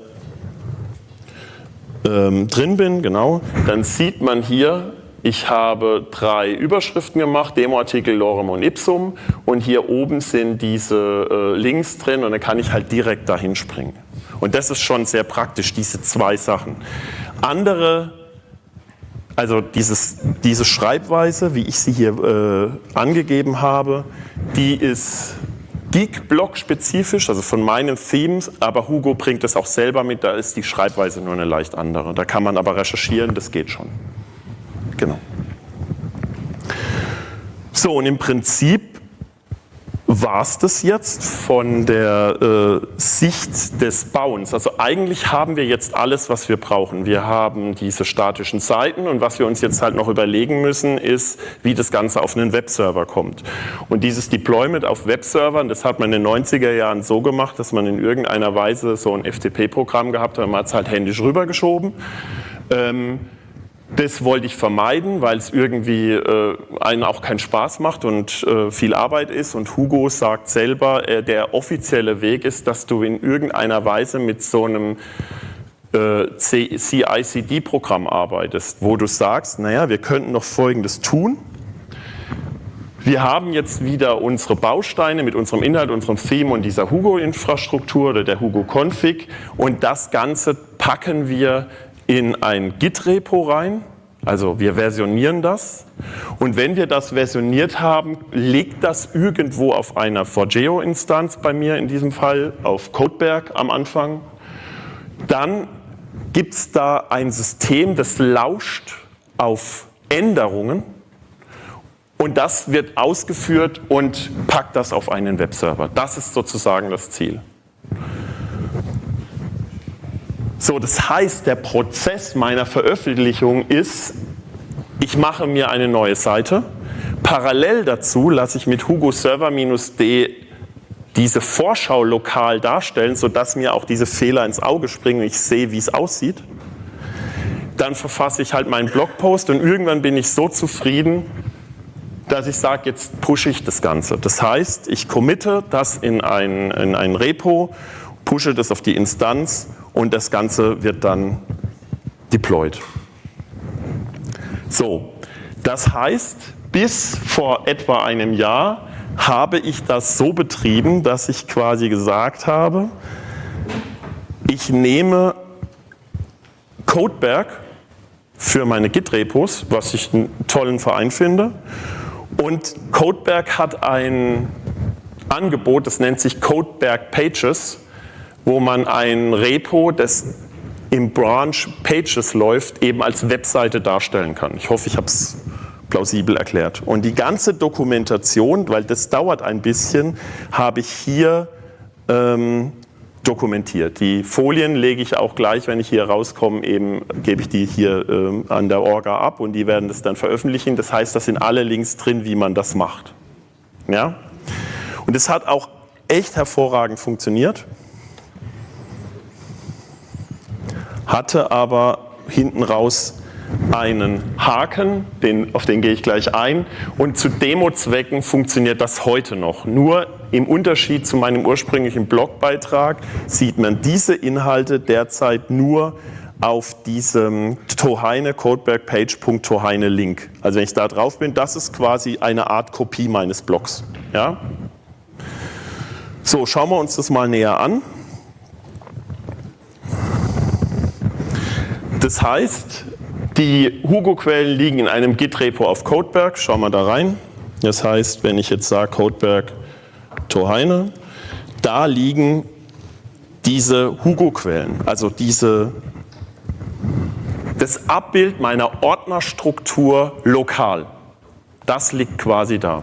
ähm, drin bin, genau, dann sieht man hier, ich habe drei Überschriften gemacht, Demo-Artikel, Lorem und Ipsum und hier oben sind diese äh, Links drin und dann kann ich halt direkt dahin springen. Und das ist schon sehr praktisch, diese zwei Sachen. Andere, also dieses, diese Schreibweise, wie ich sie hier äh, angegeben habe, die ist Geek-Blog-spezifisch, also von meinen Themes, aber Hugo bringt es auch selber mit, da ist die Schreibweise nur eine leicht andere. Da kann man aber recherchieren, das geht schon. Genau. So, und im Prinzip war es das jetzt von der äh, Sicht des Bauens. Also eigentlich haben wir jetzt alles, was wir brauchen. Wir haben diese statischen Seiten und was wir uns jetzt halt noch überlegen müssen, ist, wie das Ganze auf einen Webserver kommt. Und dieses Deployment auf Webservern, das hat man in den neunziger Jahren so gemacht, dass man in irgendeiner Weise so ein F T P-Programm gehabt hat, man hat es halt händisch rübergeschoben. Ähm, Das wollte ich vermeiden, weil es irgendwie äh, einen auch keinen Spaß macht und äh, viel Arbeit ist. Und Hugo sagt selber, äh, der offizielle Weg ist, dass du in irgendeiner Weise mit so einem äh, C I C D-Programm arbeitest, wo du sagst, naja, wir könnten noch Folgendes tun. Wir haben jetzt wieder unsere Bausteine mit unserem Inhalt, unserem Theme und dieser Hugo-Infrastruktur oder der Hugo-Config und das Ganze packen wir in ein Git-Repo rein, also wir versionieren das und wenn wir das versioniert haben, liegt das irgendwo auf einer four geo-Instanz bei mir in diesem Fall, auf Codeberg am Anfang. Dann gibt es da ein System, das lauscht auf Änderungen und das wird ausgeführt und packt das auf einen Webserver. Das ist sozusagen das Ziel. So, das heißt, der Prozess meiner Veröffentlichung ist, ich mache mir eine neue Seite. Parallel dazu lasse ich mit Hugo Server-D diese Vorschau lokal darstellen, sodass mir auch diese Fehler ins Auge springen und ich sehe, wie es aussieht. Dann verfasse ich halt meinen Blogpost und irgendwann bin ich so zufrieden, dass ich sage, jetzt pushe ich das Ganze. Das heißt, ich committe das in ein, in ein Repo, pushe das auf die Instanz und das Ganze wird dann deployed. So, das heißt, bis vor etwa einem Jahr habe ich das so betrieben, dass ich quasi gesagt habe, ich nehme Codeberg für meine Git-Repos, was ich einen tollen Verein finde. Und Codeberg hat ein Angebot, das nennt sich Codeberg Pages, wo man ein Repo, das im Branch Pages läuft, eben als Webseite darstellen kann. Ich hoffe, ich habe es plausibel erklärt. Und die ganze Dokumentation, weil das dauert ein bisschen, habe ich hier ähm, dokumentiert. Die Folien lege ich auch gleich, wenn ich hier rauskomme, eben gebe ich die hier ähm, an der Orga ab und die werden das dann veröffentlichen. Das heißt, da sind alle Links drin, wie man das macht. Ja? Und es hat auch echt hervorragend funktioniert, hatte aber hinten raus einen Haken, den, auf den gehe ich gleich ein, und zu Demo-Zwecken funktioniert das heute noch. Nur im Unterschied zu meinem ursprünglichen Blogbeitrag sieht man diese Inhalte derzeit nur auf diesem Tohaine codebergpage.tohaine Link. Also wenn ich da drauf bin, das ist quasi eine Art Kopie meines Blogs. Ja? So, schauen wir uns das mal näher an. Das heißt, die Hugo-Quellen liegen in einem Git-Repo auf Codeberg. Schauen wir da rein. Das heißt, wenn ich jetzt sage Codeberg Tohaine, da liegen diese Hugo-Quellen, also diese, das Abbild meiner Ordnerstruktur lokal. Das liegt quasi da.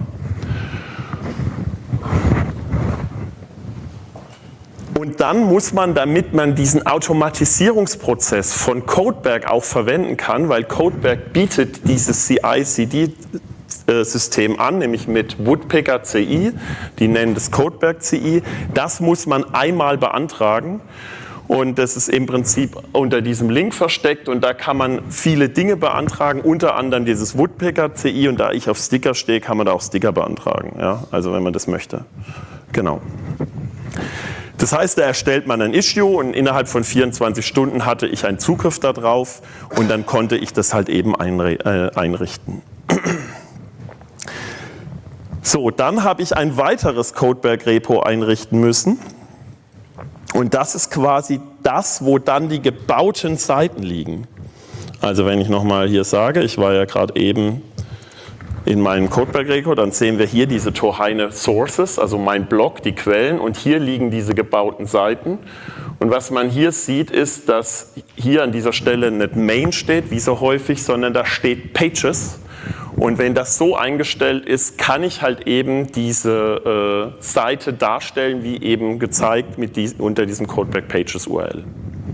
Und dann muss man, damit man diesen Automatisierungsprozess von Codeberg auch verwenden kann, weil Codeberg bietet dieses C I C D-System an, nämlich mit Woodpecker C I, die nennen das Codeberg C I, das muss man einmal beantragen. Und das ist im Prinzip unter diesem Link versteckt und da kann man viele Dinge beantragen, unter anderem dieses Woodpecker C I, und da ich auf Sticker stehe, kann man da auch Sticker beantragen, ja? Also wenn man das möchte. Genau. Das heißt, da erstellt man ein Issue und innerhalb von vierundzwanzig Stunden hatte ich einen Zugriff darauf und dann konnte ich das halt eben einrichten. So, dann habe ich ein weiteres Codeberg-Repo einrichten müssen und das ist quasi das, wo dann die gebauten Seiten liegen. Also wenn ich nochmal hier sage, ich war ja gerade eben in meinem Codeberg-Repo, dann sehen wir hier diese Tohaine Sources, also mein Blog, die Quellen, und hier liegen diese gebauten Seiten. Und was man hier sieht, ist, dass hier an dieser Stelle nicht Main steht, wie so häufig, sondern da steht Pages. Und wenn das so eingestellt ist, kann ich halt eben diese äh, Seite darstellen, wie eben gezeigt mit dies, unter diesem Codeberg Pages U R L.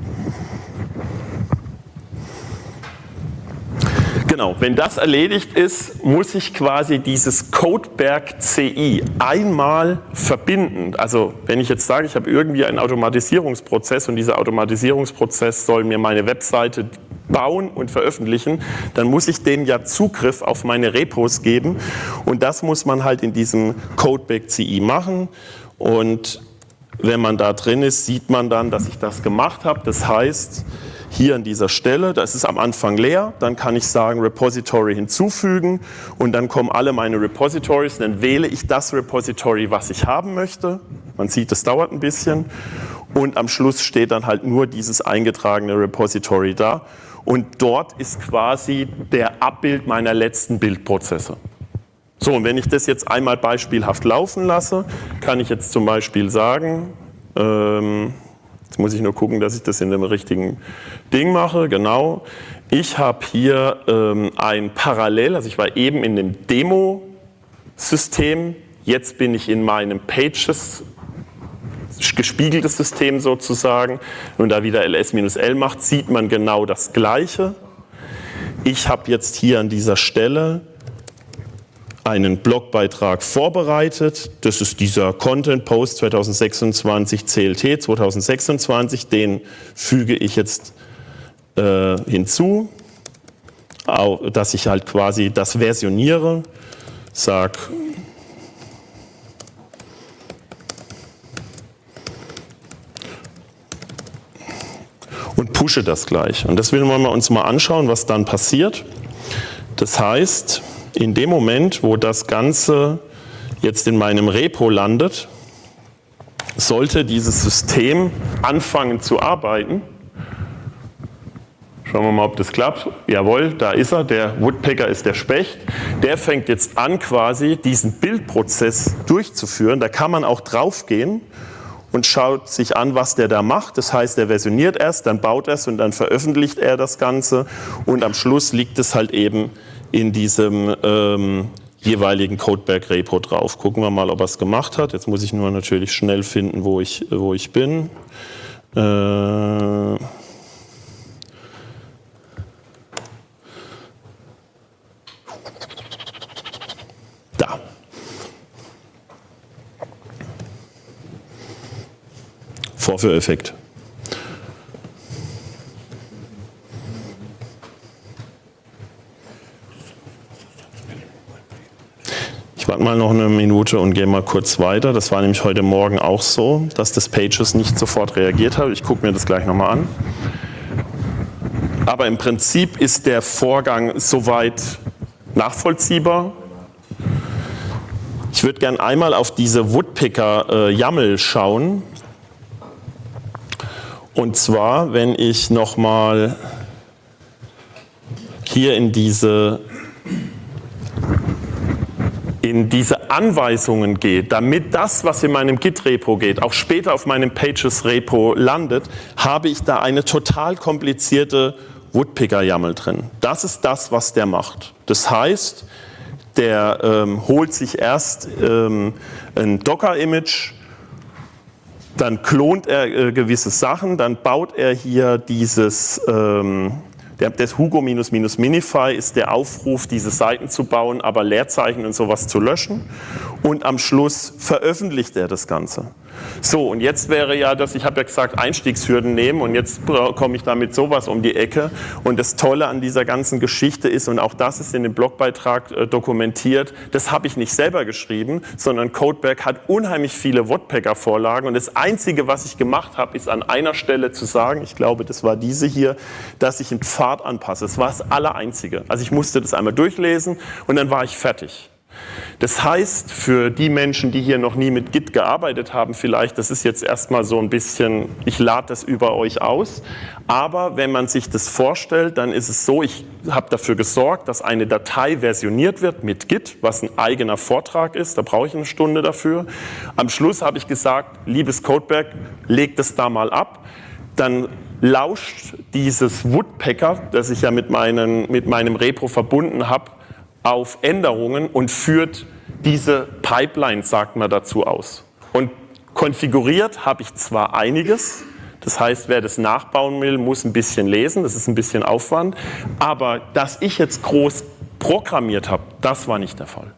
Genau, wenn das erledigt ist, muss ich quasi dieses Codeberg C I einmal verbinden. Also wenn ich jetzt sage, ich habe irgendwie einen Automatisierungsprozess und dieser Automatisierungsprozess soll mir meine Webseite bauen und veröffentlichen, dann muss ich dem ja Zugriff auf meine Repos geben und das muss man halt in diesem Codeberg C I machen und wenn man da drin ist, sieht man dann, dass ich das gemacht habe. Das heißt, hier an dieser Stelle, das ist am Anfang leer, dann kann ich sagen Repository hinzufügen und dann kommen alle meine Repositories, dann wähle ich das Repository, was ich haben möchte. Man sieht, es dauert ein bisschen und am Schluss steht dann halt nur dieses eingetragene Repository da und dort ist quasi der Abbild meiner letzten Bildprozesse. So, und wenn ich das jetzt einmal beispielhaft laufen lasse, kann ich jetzt zum Beispiel sagen, ähm, jetzt muss ich nur gucken, dass ich das in dem richtigen Ding mache. Genau. Ich habe hier ähm, ein Parallel, also ich war eben in dem Demo-System, jetzt bin ich in meinem Pages, gespiegeltes System sozusagen und da wieder L S minus L macht, sieht man genau das Gleiche. Ich habe jetzt hier an dieser Stelle einen Blogbeitrag vorbereitet. Das ist dieser Content Post zwanzig sechsundzwanzig C L T zwanzig sechsundzwanzig. Den füge ich jetzt äh, hinzu, auch, dass ich halt quasi das versioniere. Sag und pushe das gleich. Und das wollen wir uns mal anschauen, was dann passiert. Das heißt, in dem Moment, wo das Ganze jetzt in meinem Repo landet, sollte dieses System anfangen zu arbeiten. Schauen wir mal, ob das klappt. Jawohl, da ist er. Der Woodpecker ist der Specht. Der fängt jetzt an, quasi diesen Bildprozess durchzuführen. Da kann man auch draufgehen und schaut sich an, was der da macht. Das heißt, er versioniert erst, dann baut er es und dann veröffentlicht er das Ganze. Und am Schluss liegt es halt eben in diesem ähm, jeweiligen Codeberg-Repo drauf. Gucken wir mal, ob er es gemacht hat. Jetzt muss ich nur natürlich schnell finden, wo ich, wo ich bin. Äh da. Vorführeffekt. Ich warte mal noch eine Minute und gehe mal kurz weiter. Das war nämlich heute Morgen auch so, dass das Pages nicht sofort reagiert hat. Ich gucke mir das gleich nochmal an. Aber im Prinzip ist der Vorgang soweit nachvollziehbar. Ich würde gerne einmal auf diese Woodpecker-YAML schauen. Und zwar, wenn ich nochmal hier in diese in diese Anweisungen geht, damit das, was in meinem Git-Repo geht, auch später auf meinem Pages-Repo landet, habe ich da eine total komplizierte Woodpecker-YAML drin. Das ist das, was der macht. Das heißt, der ähm, holt sich erst ähm, ein Docker-Image, dann klont er äh, gewisse Sachen, dann baut er hier dieses ähm, Der, das Hugo-Minify ist der Aufruf, diese Seiten zu bauen, aber Leerzeichen und sowas zu löschen. Und am Schluss veröffentlicht er das Ganze. So, und jetzt wäre ja das, ich habe ja gesagt, Einstiegshürden nehmen und jetzt komme ich da mit sowas um die Ecke. Und das Tolle an dieser ganzen Geschichte ist, und auch das ist in dem Blogbeitrag äh, dokumentiert, das habe ich nicht selber geschrieben, sondern Codeberg hat unheimlich viele Woodpecker-Vorlagen. Und das Einzige, was ich gemacht habe, ist an einer Stelle zu sagen, ich glaube, das war diese hier, dass ich einen Pfad anpasse. Das war das Allereinzige. Also ich musste das einmal durchlesen und dann war ich fertig. Das heißt, für die Menschen, die hier noch nie mit Git gearbeitet haben, vielleicht, das ist jetzt erstmal so ein bisschen, ich lade das über euch aus, aber wenn man sich das vorstellt, dann ist es so, ich habe dafür gesorgt, dass eine Datei versioniert wird mit Git, was ein eigener Vortrag ist, da brauche ich eine Stunde dafür. Am Schluss habe ich gesagt, liebes Codeberg, legt es da mal ab, dann lauscht dieses Woodpecker, das ich ja mit, meinen, mit meinem Repo verbunden habe, auf Änderungen und führt diese Pipeline, sagt man dazu, aus. Und konfiguriert habe ich zwar einiges, das heißt, wer das nachbauen will, muss ein bisschen lesen, das ist ein bisschen Aufwand, aber dass ich jetzt groß programmiert habe, das war nicht der Fall.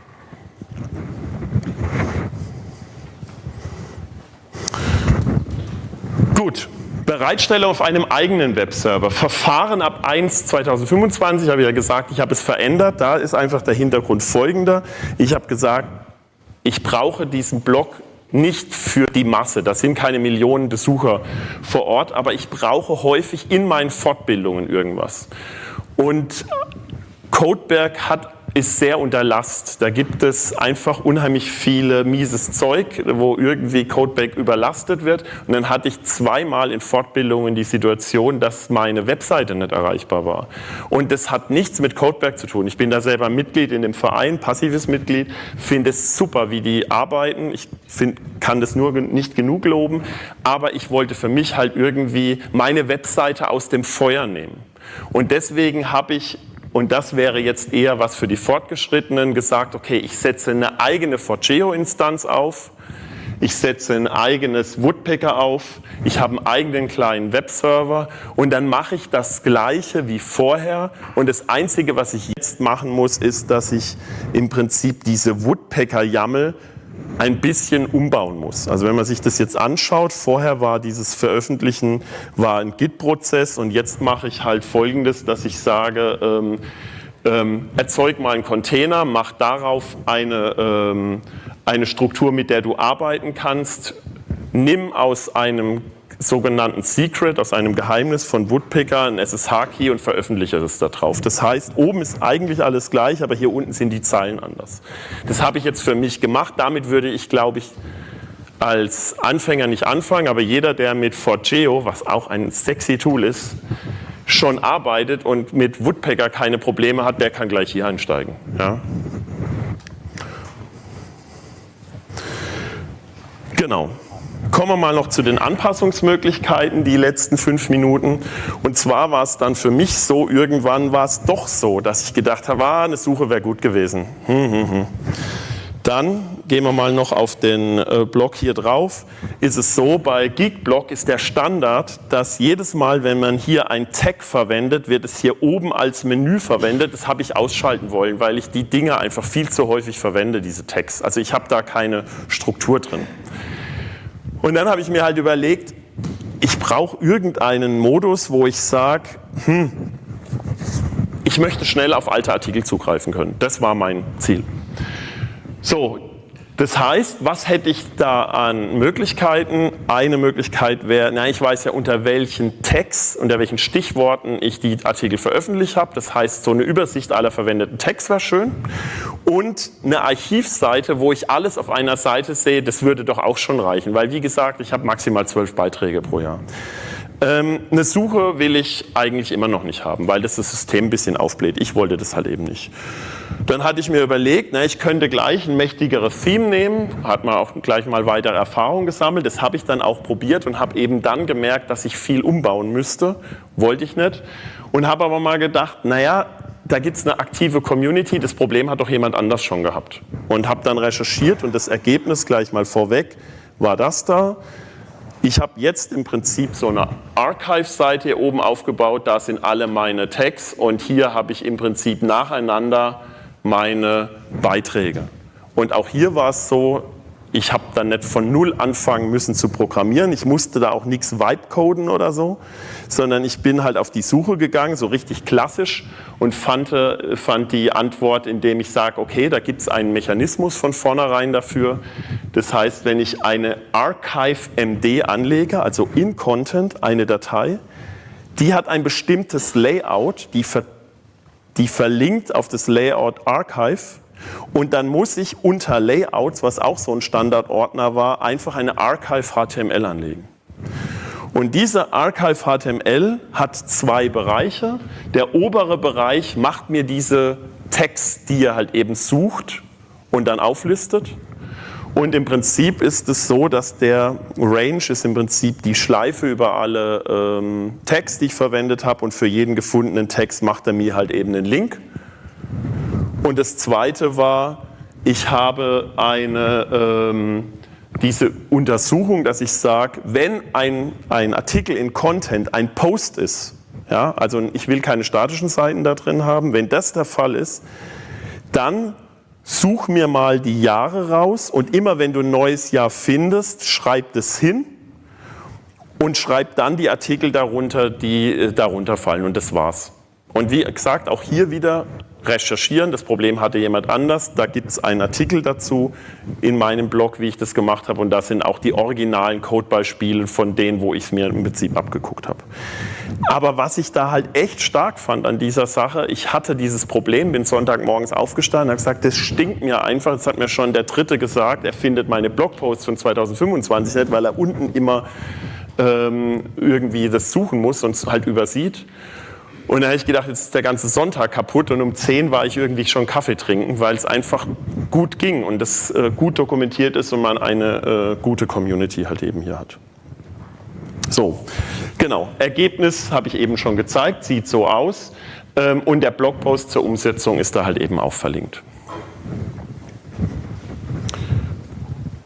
Gut. Bereitstellung auf einem eigenen Webserver. Verfahren ab eins zweitausendfünfundzwanzig, habe ich ja gesagt, ich habe es verändert. Da ist einfach der Hintergrund folgender. Ich habe gesagt, ich brauche diesen Blog nicht für die Masse. Da sind keine Millionen Besucher vor Ort, aber ich brauche häufig in meinen Fortbildungen irgendwas. Und Codeberg hat ist sehr unter Last. Da gibt es einfach unheimlich viele mieses Zeug, wo irgendwie Codeberg überlastet wird. Und dann hatte ich zweimal in Fortbildungen die Situation, dass meine Webseite nicht erreichbar war. Und das hat nichts mit Codeberg zu tun. Ich bin da selber Mitglied in dem Verein, passives Mitglied, finde es super, wie die arbeiten. Ich find, kann das nur nicht genug loben. Aber ich wollte für mich halt irgendwie meine Webseite aus dem Feuer nehmen. Und deswegen habe ich, und das wäre jetzt eher was für die Fortgeschrittenen, gesagt, okay, ich setze eine eigene Forgeo-Instanz auf, ich setze ein eigenes Woodpecker auf, ich habe einen eigenen kleinen Webserver und dann mache ich das Gleiche wie vorher. Und das Einzige, was ich jetzt machen muss, ist, dass ich im Prinzip diese Woodpecker-YAML ein bisschen umbauen muss. Also wenn man sich das jetzt anschaut, vorher war dieses Veröffentlichen war ein Git-Prozess und jetzt mache ich halt Folgendes, dass ich sage, ähm, ähm, erzeug mal einen Container, mach darauf eine, ähm, eine Struktur, mit der du arbeiten kannst, nimm aus einem sogenannten Secret, aus einem Geheimnis von Woodpecker ein S S H-Key und veröffentliche das da drauf. Das heißt, oben ist eigentlich alles gleich, aber hier unten sind die Zeilen anders. Das habe ich jetzt für mich gemacht. Damit würde ich, glaube ich, als Anfänger nicht anfangen, aber jeder, der mit Forgeo, was auch ein sexy Tool ist, schon arbeitet und mit Woodpecker keine Probleme hat, der kann gleich hier einsteigen. Ja? Genau. Kommen wir mal noch zu den Anpassungsmöglichkeiten, die letzten fünf Minuten. Und zwar war es dann für mich so, irgendwann war es doch so, dass ich gedacht habe, ah, eine Suche wäre gut gewesen. Hm, hm, hm. Dann gehen wir mal noch auf den äh, Block hier drauf. Ist es so, bei Geekblock ist der Standard, dass jedes Mal, wenn man hier ein Tag verwendet, wird es hier oben als Menü verwendet. Das habe ich ausschalten wollen, weil ich die Dinge einfach viel zu häufig verwende, diese Tags. Also ich habe da keine Struktur drin. Und dann habe ich mir halt überlegt, ich brauche irgendeinen Modus, wo ich sage, hm, ich möchte schnell auf alte Artikel zugreifen können. Das war mein Ziel. So, das heißt, was hätte ich da an Möglichkeiten? Eine Möglichkeit wäre, na, ich weiß ja, unter welchen Tags, unter welchen Stichworten ich die Artikel veröffentlicht habe. Das heißt, so eine Übersicht aller verwendeten Tags wäre schön. Und eine Archivseite, wo ich alles auf einer Seite sehe, das würde doch auch schon reichen. Weil, wie gesagt, ich habe maximal zwölf Beiträge pro Jahr. Ähm, eine Suche will ich eigentlich immer noch nicht haben, weil das das System ein bisschen aufbläht. Ich wollte das halt eben nicht. Dann hatte ich mir überlegt, na, ich könnte gleich ein mächtigeres Theme nehmen, hat man auch gleich mal weitere Erfahrungen gesammelt. Das habe ich dann auch probiert und habe eben dann gemerkt, dass ich viel umbauen müsste. Wollte ich nicht. Und habe aber mal gedacht, naja, da gibt es eine aktive Community, das Problem hat doch jemand anders schon gehabt. Und habe dann recherchiert und das Ergebnis gleich mal vorweg war das da. Ich habe jetzt im Prinzip so eine Archive-Seite hier oben aufgebaut, da sind alle meine Tags und hier habe ich im Prinzip nacheinander meine Beiträge. Und auch hier war es so, ich habe dann nicht von null anfangen müssen zu programmieren, ich musste da auch nichts Vibe-coden oder so, sondern ich bin halt auf die Suche gegangen, so richtig klassisch und fand, fand die Antwort, indem ich sage, okay, da gibt es einen Mechanismus von vornherein dafür. Das heißt, wenn ich eine Archive-M D anlege, also in Content, eine Datei, die hat ein bestimmtes Layout, die, ver, die verlinkt auf das Layout Archive. Und dann muss ich unter Layouts, was auch so ein Standardordner war, einfach eine Archive H T M L anlegen. Und diese Archive H T M L hat zwei Bereiche. Der obere Bereich macht mir diese Tags, die ihr halt eben sucht und dann auflistet. Und im Prinzip ist es so, dass der Range ist im Prinzip die Schleife über alle ähm, Tags, die ich verwendet habe. Und für jeden gefundenen Text macht er mir halt eben einen Link. Und das zweite war, ich habe eine, ähm, diese Untersuchung, dass ich sage, wenn ein, ein Artikel in Content ein Post ist, ja, also ich will keine statischen Seiten da drin haben, wenn das der Fall ist, dann such mir mal die Jahre raus und immer wenn du ein neues Jahr findest, schreib das hin und schreib dann die Artikel darunter, die äh, darunter fallen und das war's. Und wie gesagt, auch hier wieder recherchieren, das Problem hatte jemand anders, da gibt es einen Artikel dazu in meinem Blog, wie ich das gemacht habe und da sind auch die originalen Codebeispiele von denen, wo ich es mir im Prinzip abgeguckt habe. Aber was ich da halt echt stark fand an dieser Sache, ich hatte dieses Problem, bin Sonntagmorgens aufgestanden und habe gesagt, das stinkt mir einfach, das hat mir schon der Dritte gesagt, er findet meine Blogposts von zweitausendfünfundzwanzig nicht, weil er unten immer ähm, irgendwie das suchen muss und es halt übersieht. Und da habe ich gedacht, jetzt ist der ganze Sonntag kaputt und um zehn war ich irgendwie schon Kaffee trinken, weil es einfach gut ging und das äh, gut dokumentiert ist und man eine äh, gute Community halt eben hier hat. So, genau, Ergebnis habe ich eben schon gezeigt, sieht so aus ähm, und der Blogpost zur Umsetzung ist da halt eben auch verlinkt.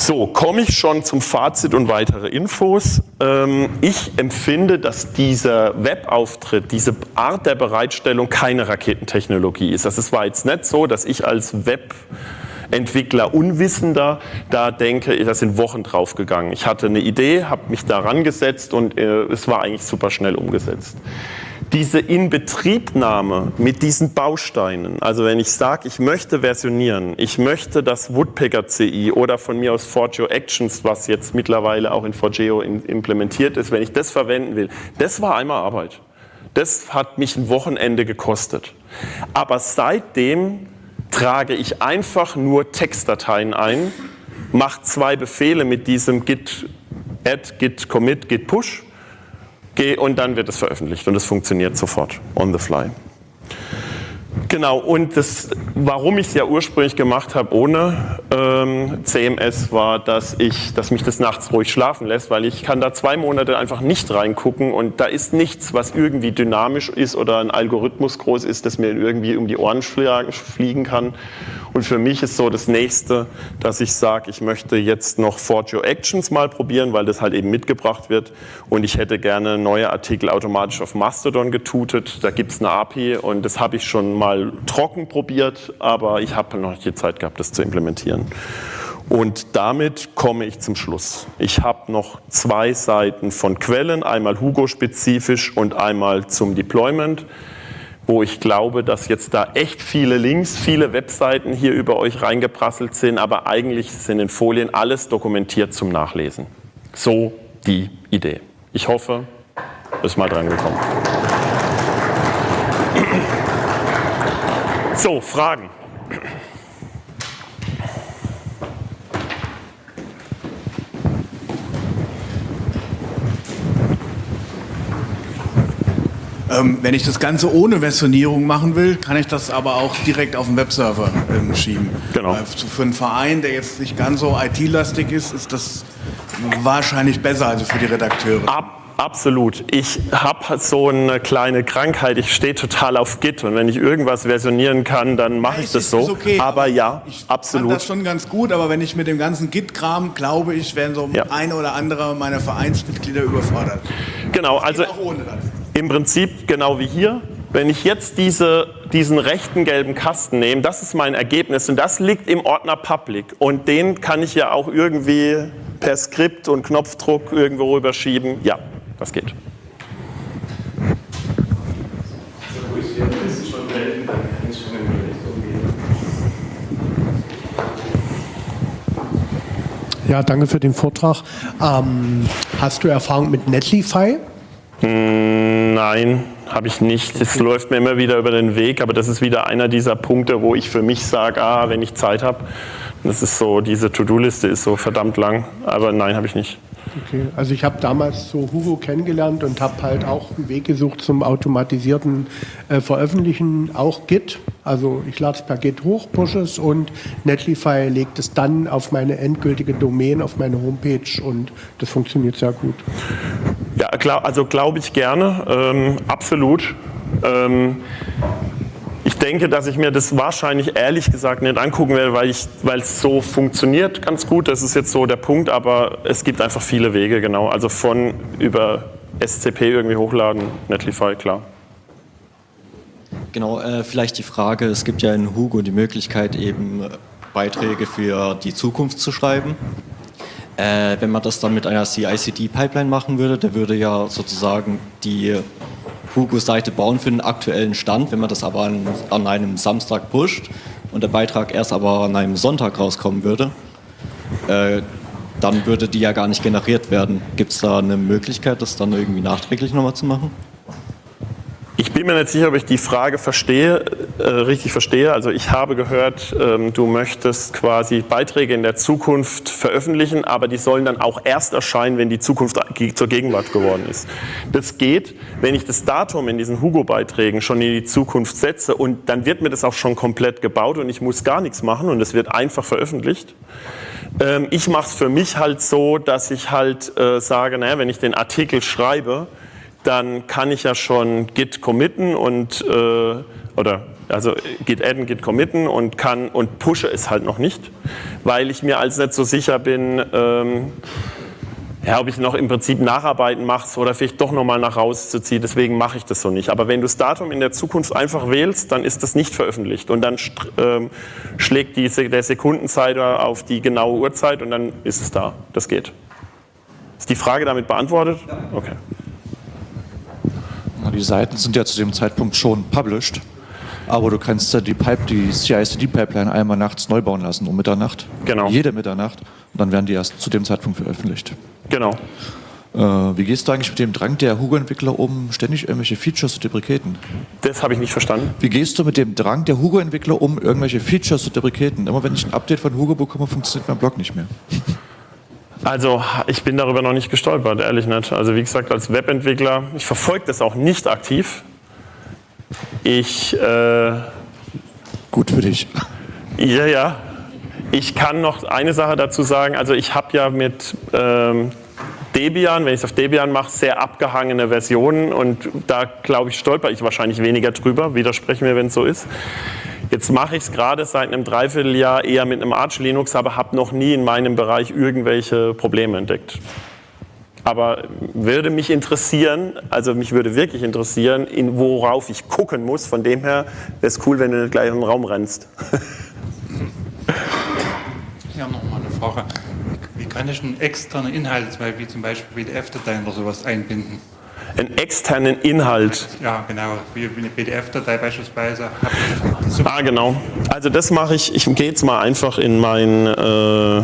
So, komme ich schon zum Fazit und weitere Infos. Ähm, ich empfinde, dass dieser Webauftritt, diese Art der Bereitstellung keine Raketentechnologie ist. Das war jetzt nicht so, dass ich als Webentwickler Unwissender da denke, da sind Wochen drauf gegangen. Ich hatte eine Idee, habe mich daran gesetzt und äh, es war eigentlich super schnell umgesetzt. Diese Inbetriebnahme mit diesen Bausteinen, also wenn ich sage, ich möchte versionieren, ich möchte das Woodpecker C I oder von mir aus four geo Actions, was jetzt mittlerweile auch in four geo implementiert ist, wenn ich das verwenden will, das war einmal Arbeit. Das hat mich ein Wochenende gekostet. Aber seitdem trage ich einfach nur Textdateien ein, mache zwei Befehle mit diesem git add, git commit, git push, und dann wird es veröffentlicht und es funktioniert sofort, on the fly. Genau, und das, warum ich es ja ursprünglich gemacht habe ohne ähm, C M S, war, dass, ich, dass mich das nachts ruhig schlafen lässt, weil ich kann da zwei Monate einfach nicht reingucken und da ist nichts, was irgendwie dynamisch ist oder ein Algorithmus groß ist, das mir irgendwie um die Ohren fliegen kann. Und für mich ist so das Nächste, dass ich sage, ich möchte jetzt noch four geo Actions mal probieren, weil das halt eben mitgebracht wird. Und ich hätte gerne neue Artikel automatisch auf Mastodon getutet. Da gibt es eine A P I und das habe ich schon mal trocken probiert, aber ich habe noch nicht die Zeit gehabt, das zu implementieren. Und damit komme ich zum Schluss. Ich habe noch zwei Seiten von Quellen, einmal Hugo-spezifisch und einmal zum Deployment, wo ich glaube, dass jetzt da echt viele Links, viele Webseiten hier über euch reingeprasselt sind, aber eigentlich sind in Folien alles dokumentiert zum Nachlesen. So die Idee. Ich hoffe, ist mal dran gekommen. So, Fragen. Ähm, wenn ich das Ganze ohne Versionierung machen will, kann ich das aber auch direkt auf den Webserver ähm, schieben. Genau. Äh, für einen Verein, der jetzt nicht ganz so I T-lastig ist, ist das wahrscheinlich besser, also für die Redakteure. Ab Absolut. Ich habe so eine kleine Krankheit. Ich stehe total auf Git und wenn ich irgendwas versionieren kann, dann mache ja, ich das so. Okay, aber ja, ich absolut. Ich fand das schon ganz gut, aber wenn ich mit dem ganzen Git-Kram, glaube ich, werden so ja. ein oder andere meiner Vereinsmitglieder überfordert. Genau, also auch ohne das. Im Prinzip genau wie hier. Wenn ich jetzt diese, diesen rechten gelben Kasten nehme, das ist mein Ergebnis und das liegt im Ordner Public und den kann ich ja auch irgendwie per Skript und Knopfdruck irgendwo rüberschieben. Ja, das geht. Ja, danke für den Vortrag. Ähm, hast du Erfahrung mit Netlify? Nein, habe ich nicht. Es okay. läuft mir immer wieder über den Weg, aber das ist wieder einer dieser Punkte, wo ich für mich sage, ah, wenn ich Zeit habe, das ist so, diese To-Do-Liste ist so verdammt lang, aber nein, habe ich nicht. Okay, also ich habe damals so Hugo kennengelernt und habe halt auch einen Weg gesucht zum automatisierten äh, Veröffentlichen, auch Git. Also ich lade es per Git hoch, pushe es und Netlify legt es dann auf meine endgültige Domain, auf meine Homepage und das funktioniert sehr gut. Ja, klar, also glaube ich gerne, ähm, absolut. Ähm, ich denke, dass ich mir das wahrscheinlich ehrlich gesagt nicht angucken werde, weil ich, weil es so funktioniert ganz gut. Das ist jetzt so der Punkt, aber es gibt einfach viele Wege, genau. Also von über S C P irgendwie hochladen, Netlify, klar. Genau, äh, vielleicht die Frage, es gibt ja in Hugo die Möglichkeit, eben Beiträge für die Zukunft zu schreiben. Äh, wenn man das dann mit einer C I C D-Pipeline machen würde, der würde ja sozusagen die Hugo-Seite bauen für den aktuellen Stand. Wenn man das aber an, an einem Samstag pusht und der Beitrag erst aber an einem Sonntag rauskommen würde, äh, dann würde die ja gar nicht generiert werden. Gibt es da eine Möglichkeit, das dann irgendwie nachträglich nochmal zu machen? Ich bin mir nicht sicher, ob ich die Frage verstehe, äh, richtig verstehe. Also ich habe gehört, ähm, du möchtest quasi Beiträge in der Zukunft veröffentlichen, aber die sollen dann auch erst erscheinen, wenn die Zukunft zur Gegenwart geworden ist. Das geht, wenn ich das Datum in diesen Hugo-Beiträgen schon in die Zukunft setze und dann wird mir das auch schon komplett gebaut und ich muss gar nichts machen und es wird einfach veröffentlicht. Ähm, ich mache es für mich halt so, dass ich halt äh, sage, naja, wenn ich den Artikel schreibe, dann kann ich ja schon Git committen und äh, oder also git adden, git committen und kann und pushe es halt noch nicht, weil ich mir als nicht so sicher bin, ähm, ja, ob ich noch im Prinzip Nacharbeiten mache oder vielleicht doch nochmal nach rauszuziehen, deswegen mache ich das so nicht. Aber wenn du das Datum in der Zukunft einfach wählst, dann ist das nicht veröffentlicht und dann ähm, schlägt die, der Sekundenzeiger auf die genaue Uhrzeit und dann ist es da. Das geht. Ist die Frage damit beantwortet? Okay. Na, die Seiten sind ja zu dem Zeitpunkt schon published, aber du kannst ja die, Pipe, die C I C D-Pipeline einmal nachts neu bauen lassen, um Mitternacht. Genau. Jede Mitternacht. Und dann werden die erst zu dem Zeitpunkt veröffentlicht. Genau. Äh, wie gehst du eigentlich mit dem Drang der Hugo-Entwickler um, ständig irgendwelche Features zu deprecaten? Das habe ich nicht verstanden. Wie gehst du mit dem Drang der Hugo-Entwickler um, irgendwelche Features zu deprecaten? Immer wenn ich ein Update von Hugo bekomme, funktioniert mein Blog nicht mehr. Also ich bin darüber noch nicht gestolpert, ehrlich nicht. Also wie gesagt, als Webentwickler, ich verfolge das auch nicht aktiv. Ich... Äh, Gut für dich. Ja, ja. Ich kann noch eine Sache dazu sagen. Also ich habe ja mit ähm, Debian, wenn ich es auf Debian mache, sehr abgehangene Versionen und da, glaube ich, stolper ich wahrscheinlich weniger drüber. Widerspreche mir, wenn es so ist. Jetzt mache ich es gerade seit einem Dreivierteljahr eher mit einem Arch Linux, aber habe noch nie in meinem Bereich irgendwelche Probleme entdeckt. Aber würde mich interessieren, also mich würde wirklich interessieren, in worauf ich gucken muss. Von dem her wäre es cool, wenn du nicht gleich in den Raum rennst. Ich habe noch mal eine Frage. Wie kann ich einen externen Inhalt, wie zum Beispiel P D F-Dateien oder sowas, einbinden? Einen externen Inhalt? Ja, genau. Wie eine P D F-Datei beispielsweise. Ah, genau. Also das mache ich, ich gehe jetzt mal einfach in mein... Äh,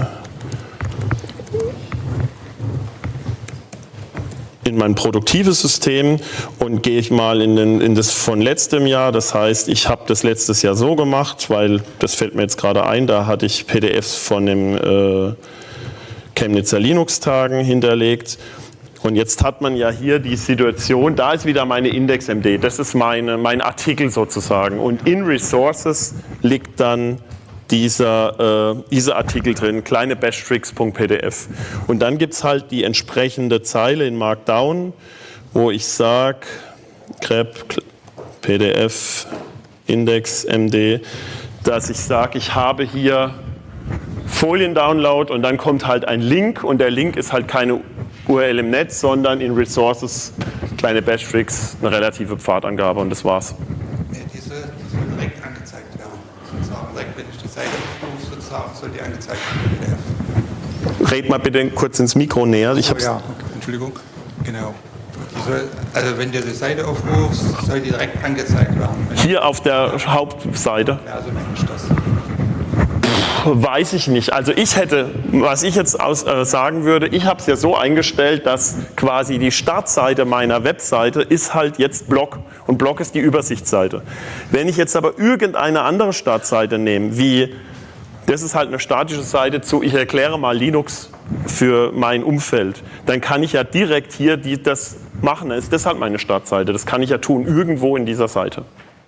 in mein produktives System und gehe ich mal in, den, in das von letztem Jahr. Das heißt, ich habe das letztes Jahr so gemacht, weil das fällt mir jetzt gerade ein, da hatte ich P D Fs von den äh, Chemnitzer Linux-Tagen hinterlegt. Und jetzt hat man ja hier die Situation, da ist wieder meine Index-M D, das ist meine, mein Artikel sozusagen. Und in Resources liegt dann Dieser, äh, dieser Artikel drin, kleine bashtricks punkt p d f. Und dann gibt es halt die entsprechende Zeile in Markdown, wo ich sage, grep P D F Index M D, dass ich sage, ich habe hier Folien-Download und dann kommt halt ein Link und der Link ist halt keine U R L im Netz, sondern in Resources, kleine bashtricks, eine relative Pfadangabe und das war's. Ja, diese, die soll direkt angezeigt werden. Sozusagen direkt, wenn ich die Seite aufrufe, sozusagen, soll die angezeigt werden. P D F. Red mal bitte kurz ins Mikro näher. Ich hab's oh, ja, Entschuldigung. Genau. Die soll, also wenn du die Seite aufrufst, soll die direkt angezeigt werden. Hier auf der Hauptseite? Ja, so nenne ich das. Weiß ich nicht. Also ich hätte, was ich jetzt aus, äh, sagen würde, ich habe es ja so eingestellt, dass quasi die Startseite meiner Webseite ist halt jetzt Blog und Blog ist die Übersichtsseite. Wenn ich jetzt aber irgendeine andere Startseite nehme, wie, das ist halt eine statische Seite zu, ich erkläre mal Linux für mein Umfeld, dann kann ich ja direkt hier die, das machen. Das ist deshalb meine Startseite. Das kann ich ja tun, irgendwo in dieser Seite.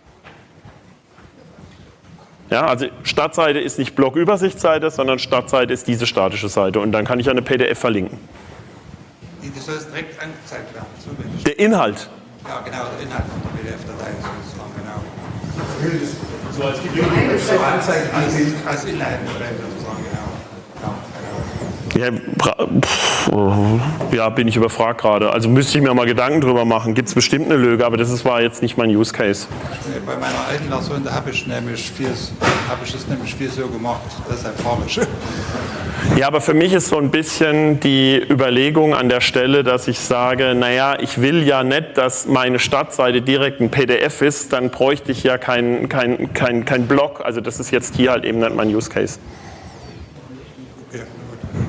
Ja, also Startseite ist nicht Blog-Übersichtsseite, sondern Startseite ist diese statische Seite und dann kann ich eine P D F verlinken. Die soll es direkt angezeigt werden. So will ich. Der Inhalt? Ja, genau, der Inhalt von der P D F-Datei sozusagen, genau. So als die so anzeigen, als, als Inhalt sozusagen, genau. Ja, pff, ja, bin ich überfragt gerade. Also müsste ich mir mal Gedanken drüber machen. Gibt es bestimmt eine Lüge, aber das ist, war jetzt nicht mein Use Case. Bei meiner alten Version, da habe ich nämlich viel, habe ich das nämlich viel so gemacht. Deshalb frage ich. Ja, aber für mich ist so ein bisschen die Überlegung an der Stelle, dass ich sage, naja, ich will ja nicht, dass meine Startseite direkt ein P D F ist, dann bräuchte ich ja kein, kein, kein, kein Blog. Also das ist jetzt hier halt eben nicht mein Use Case. Okay, gut.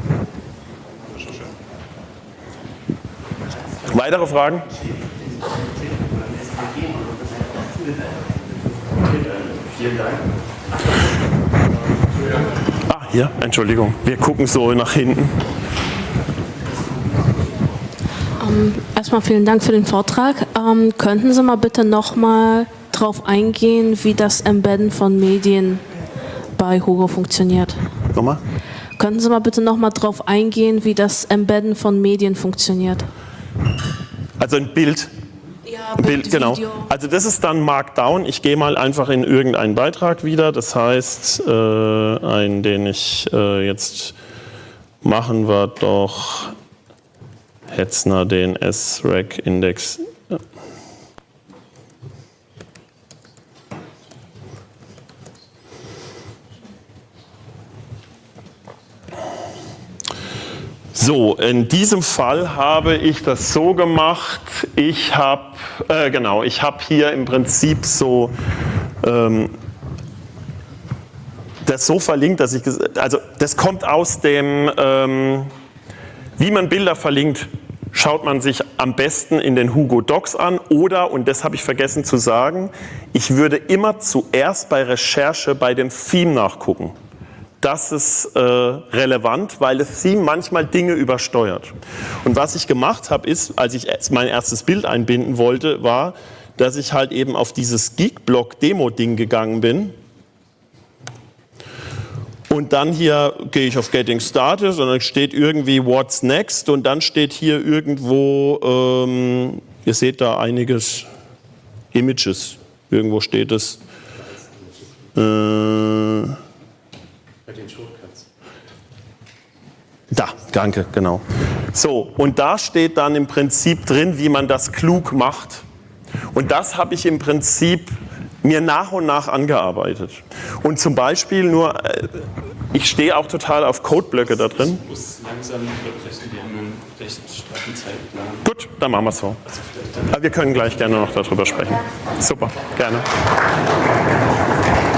Weitere Fragen? Vielen Dank. Ah, hier, Entschuldigung. Wir gucken so nach hinten. Ähm, erstmal vielen Dank für den Vortrag. Ähm, könnten Sie mal bitte nochmal darauf eingehen, wie das Embedden von Medien bei Hugo funktioniert? Nochmal? Könnten Sie mal bitte nochmal darauf eingehen, wie das Embedden von Medien funktioniert? Also ein Bild? Ja, Bild, genau. Also das ist dann Markdown. Ich gehe mal einfach in irgendeinen Beitrag wieder. Das heißt, äh, einen, den ich äh, jetzt machen wir doch Hetzner den S R E C-Index. So, in diesem Fall habe ich das so gemacht, ich habe, äh, genau, ich habe hier im Prinzip so ähm, das so verlinkt, dass ich, also das kommt aus dem, ähm, wie man Bilder verlinkt, schaut man sich am besten in den Hugo Docs an oder, und das habe ich vergessen zu sagen, ich würde immer zuerst bei Recherche bei dem Theme nachgucken. Das ist äh, relevant, weil das Theme manchmal Dinge übersteuert. Und was ich gemacht habe, ist, als ich mein erstes Bild einbinden wollte, war, dass ich halt eben auf dieses Geekblog-Demo-Ding gegangen bin. Und dann hier gehe ich auf Getting Started und dann steht irgendwie What's Next und dann steht hier irgendwo, ähm, ihr seht da einiges, Images, irgendwo steht es. Äh, Da, danke, genau. So, und da steht dann im Prinzip drin, wie man das klug macht. Und das habe ich im Prinzip mir nach und nach angearbeitet. Und zum Beispiel nur, ich stehe auch total auf Codeblöcke da drin. Ich muss langsam unterbrechen, wir haben einen recht straffen Zeitplan. Gut, dann machen wir es so. Aber wir können gleich gerne noch darüber sprechen. Super, gerne.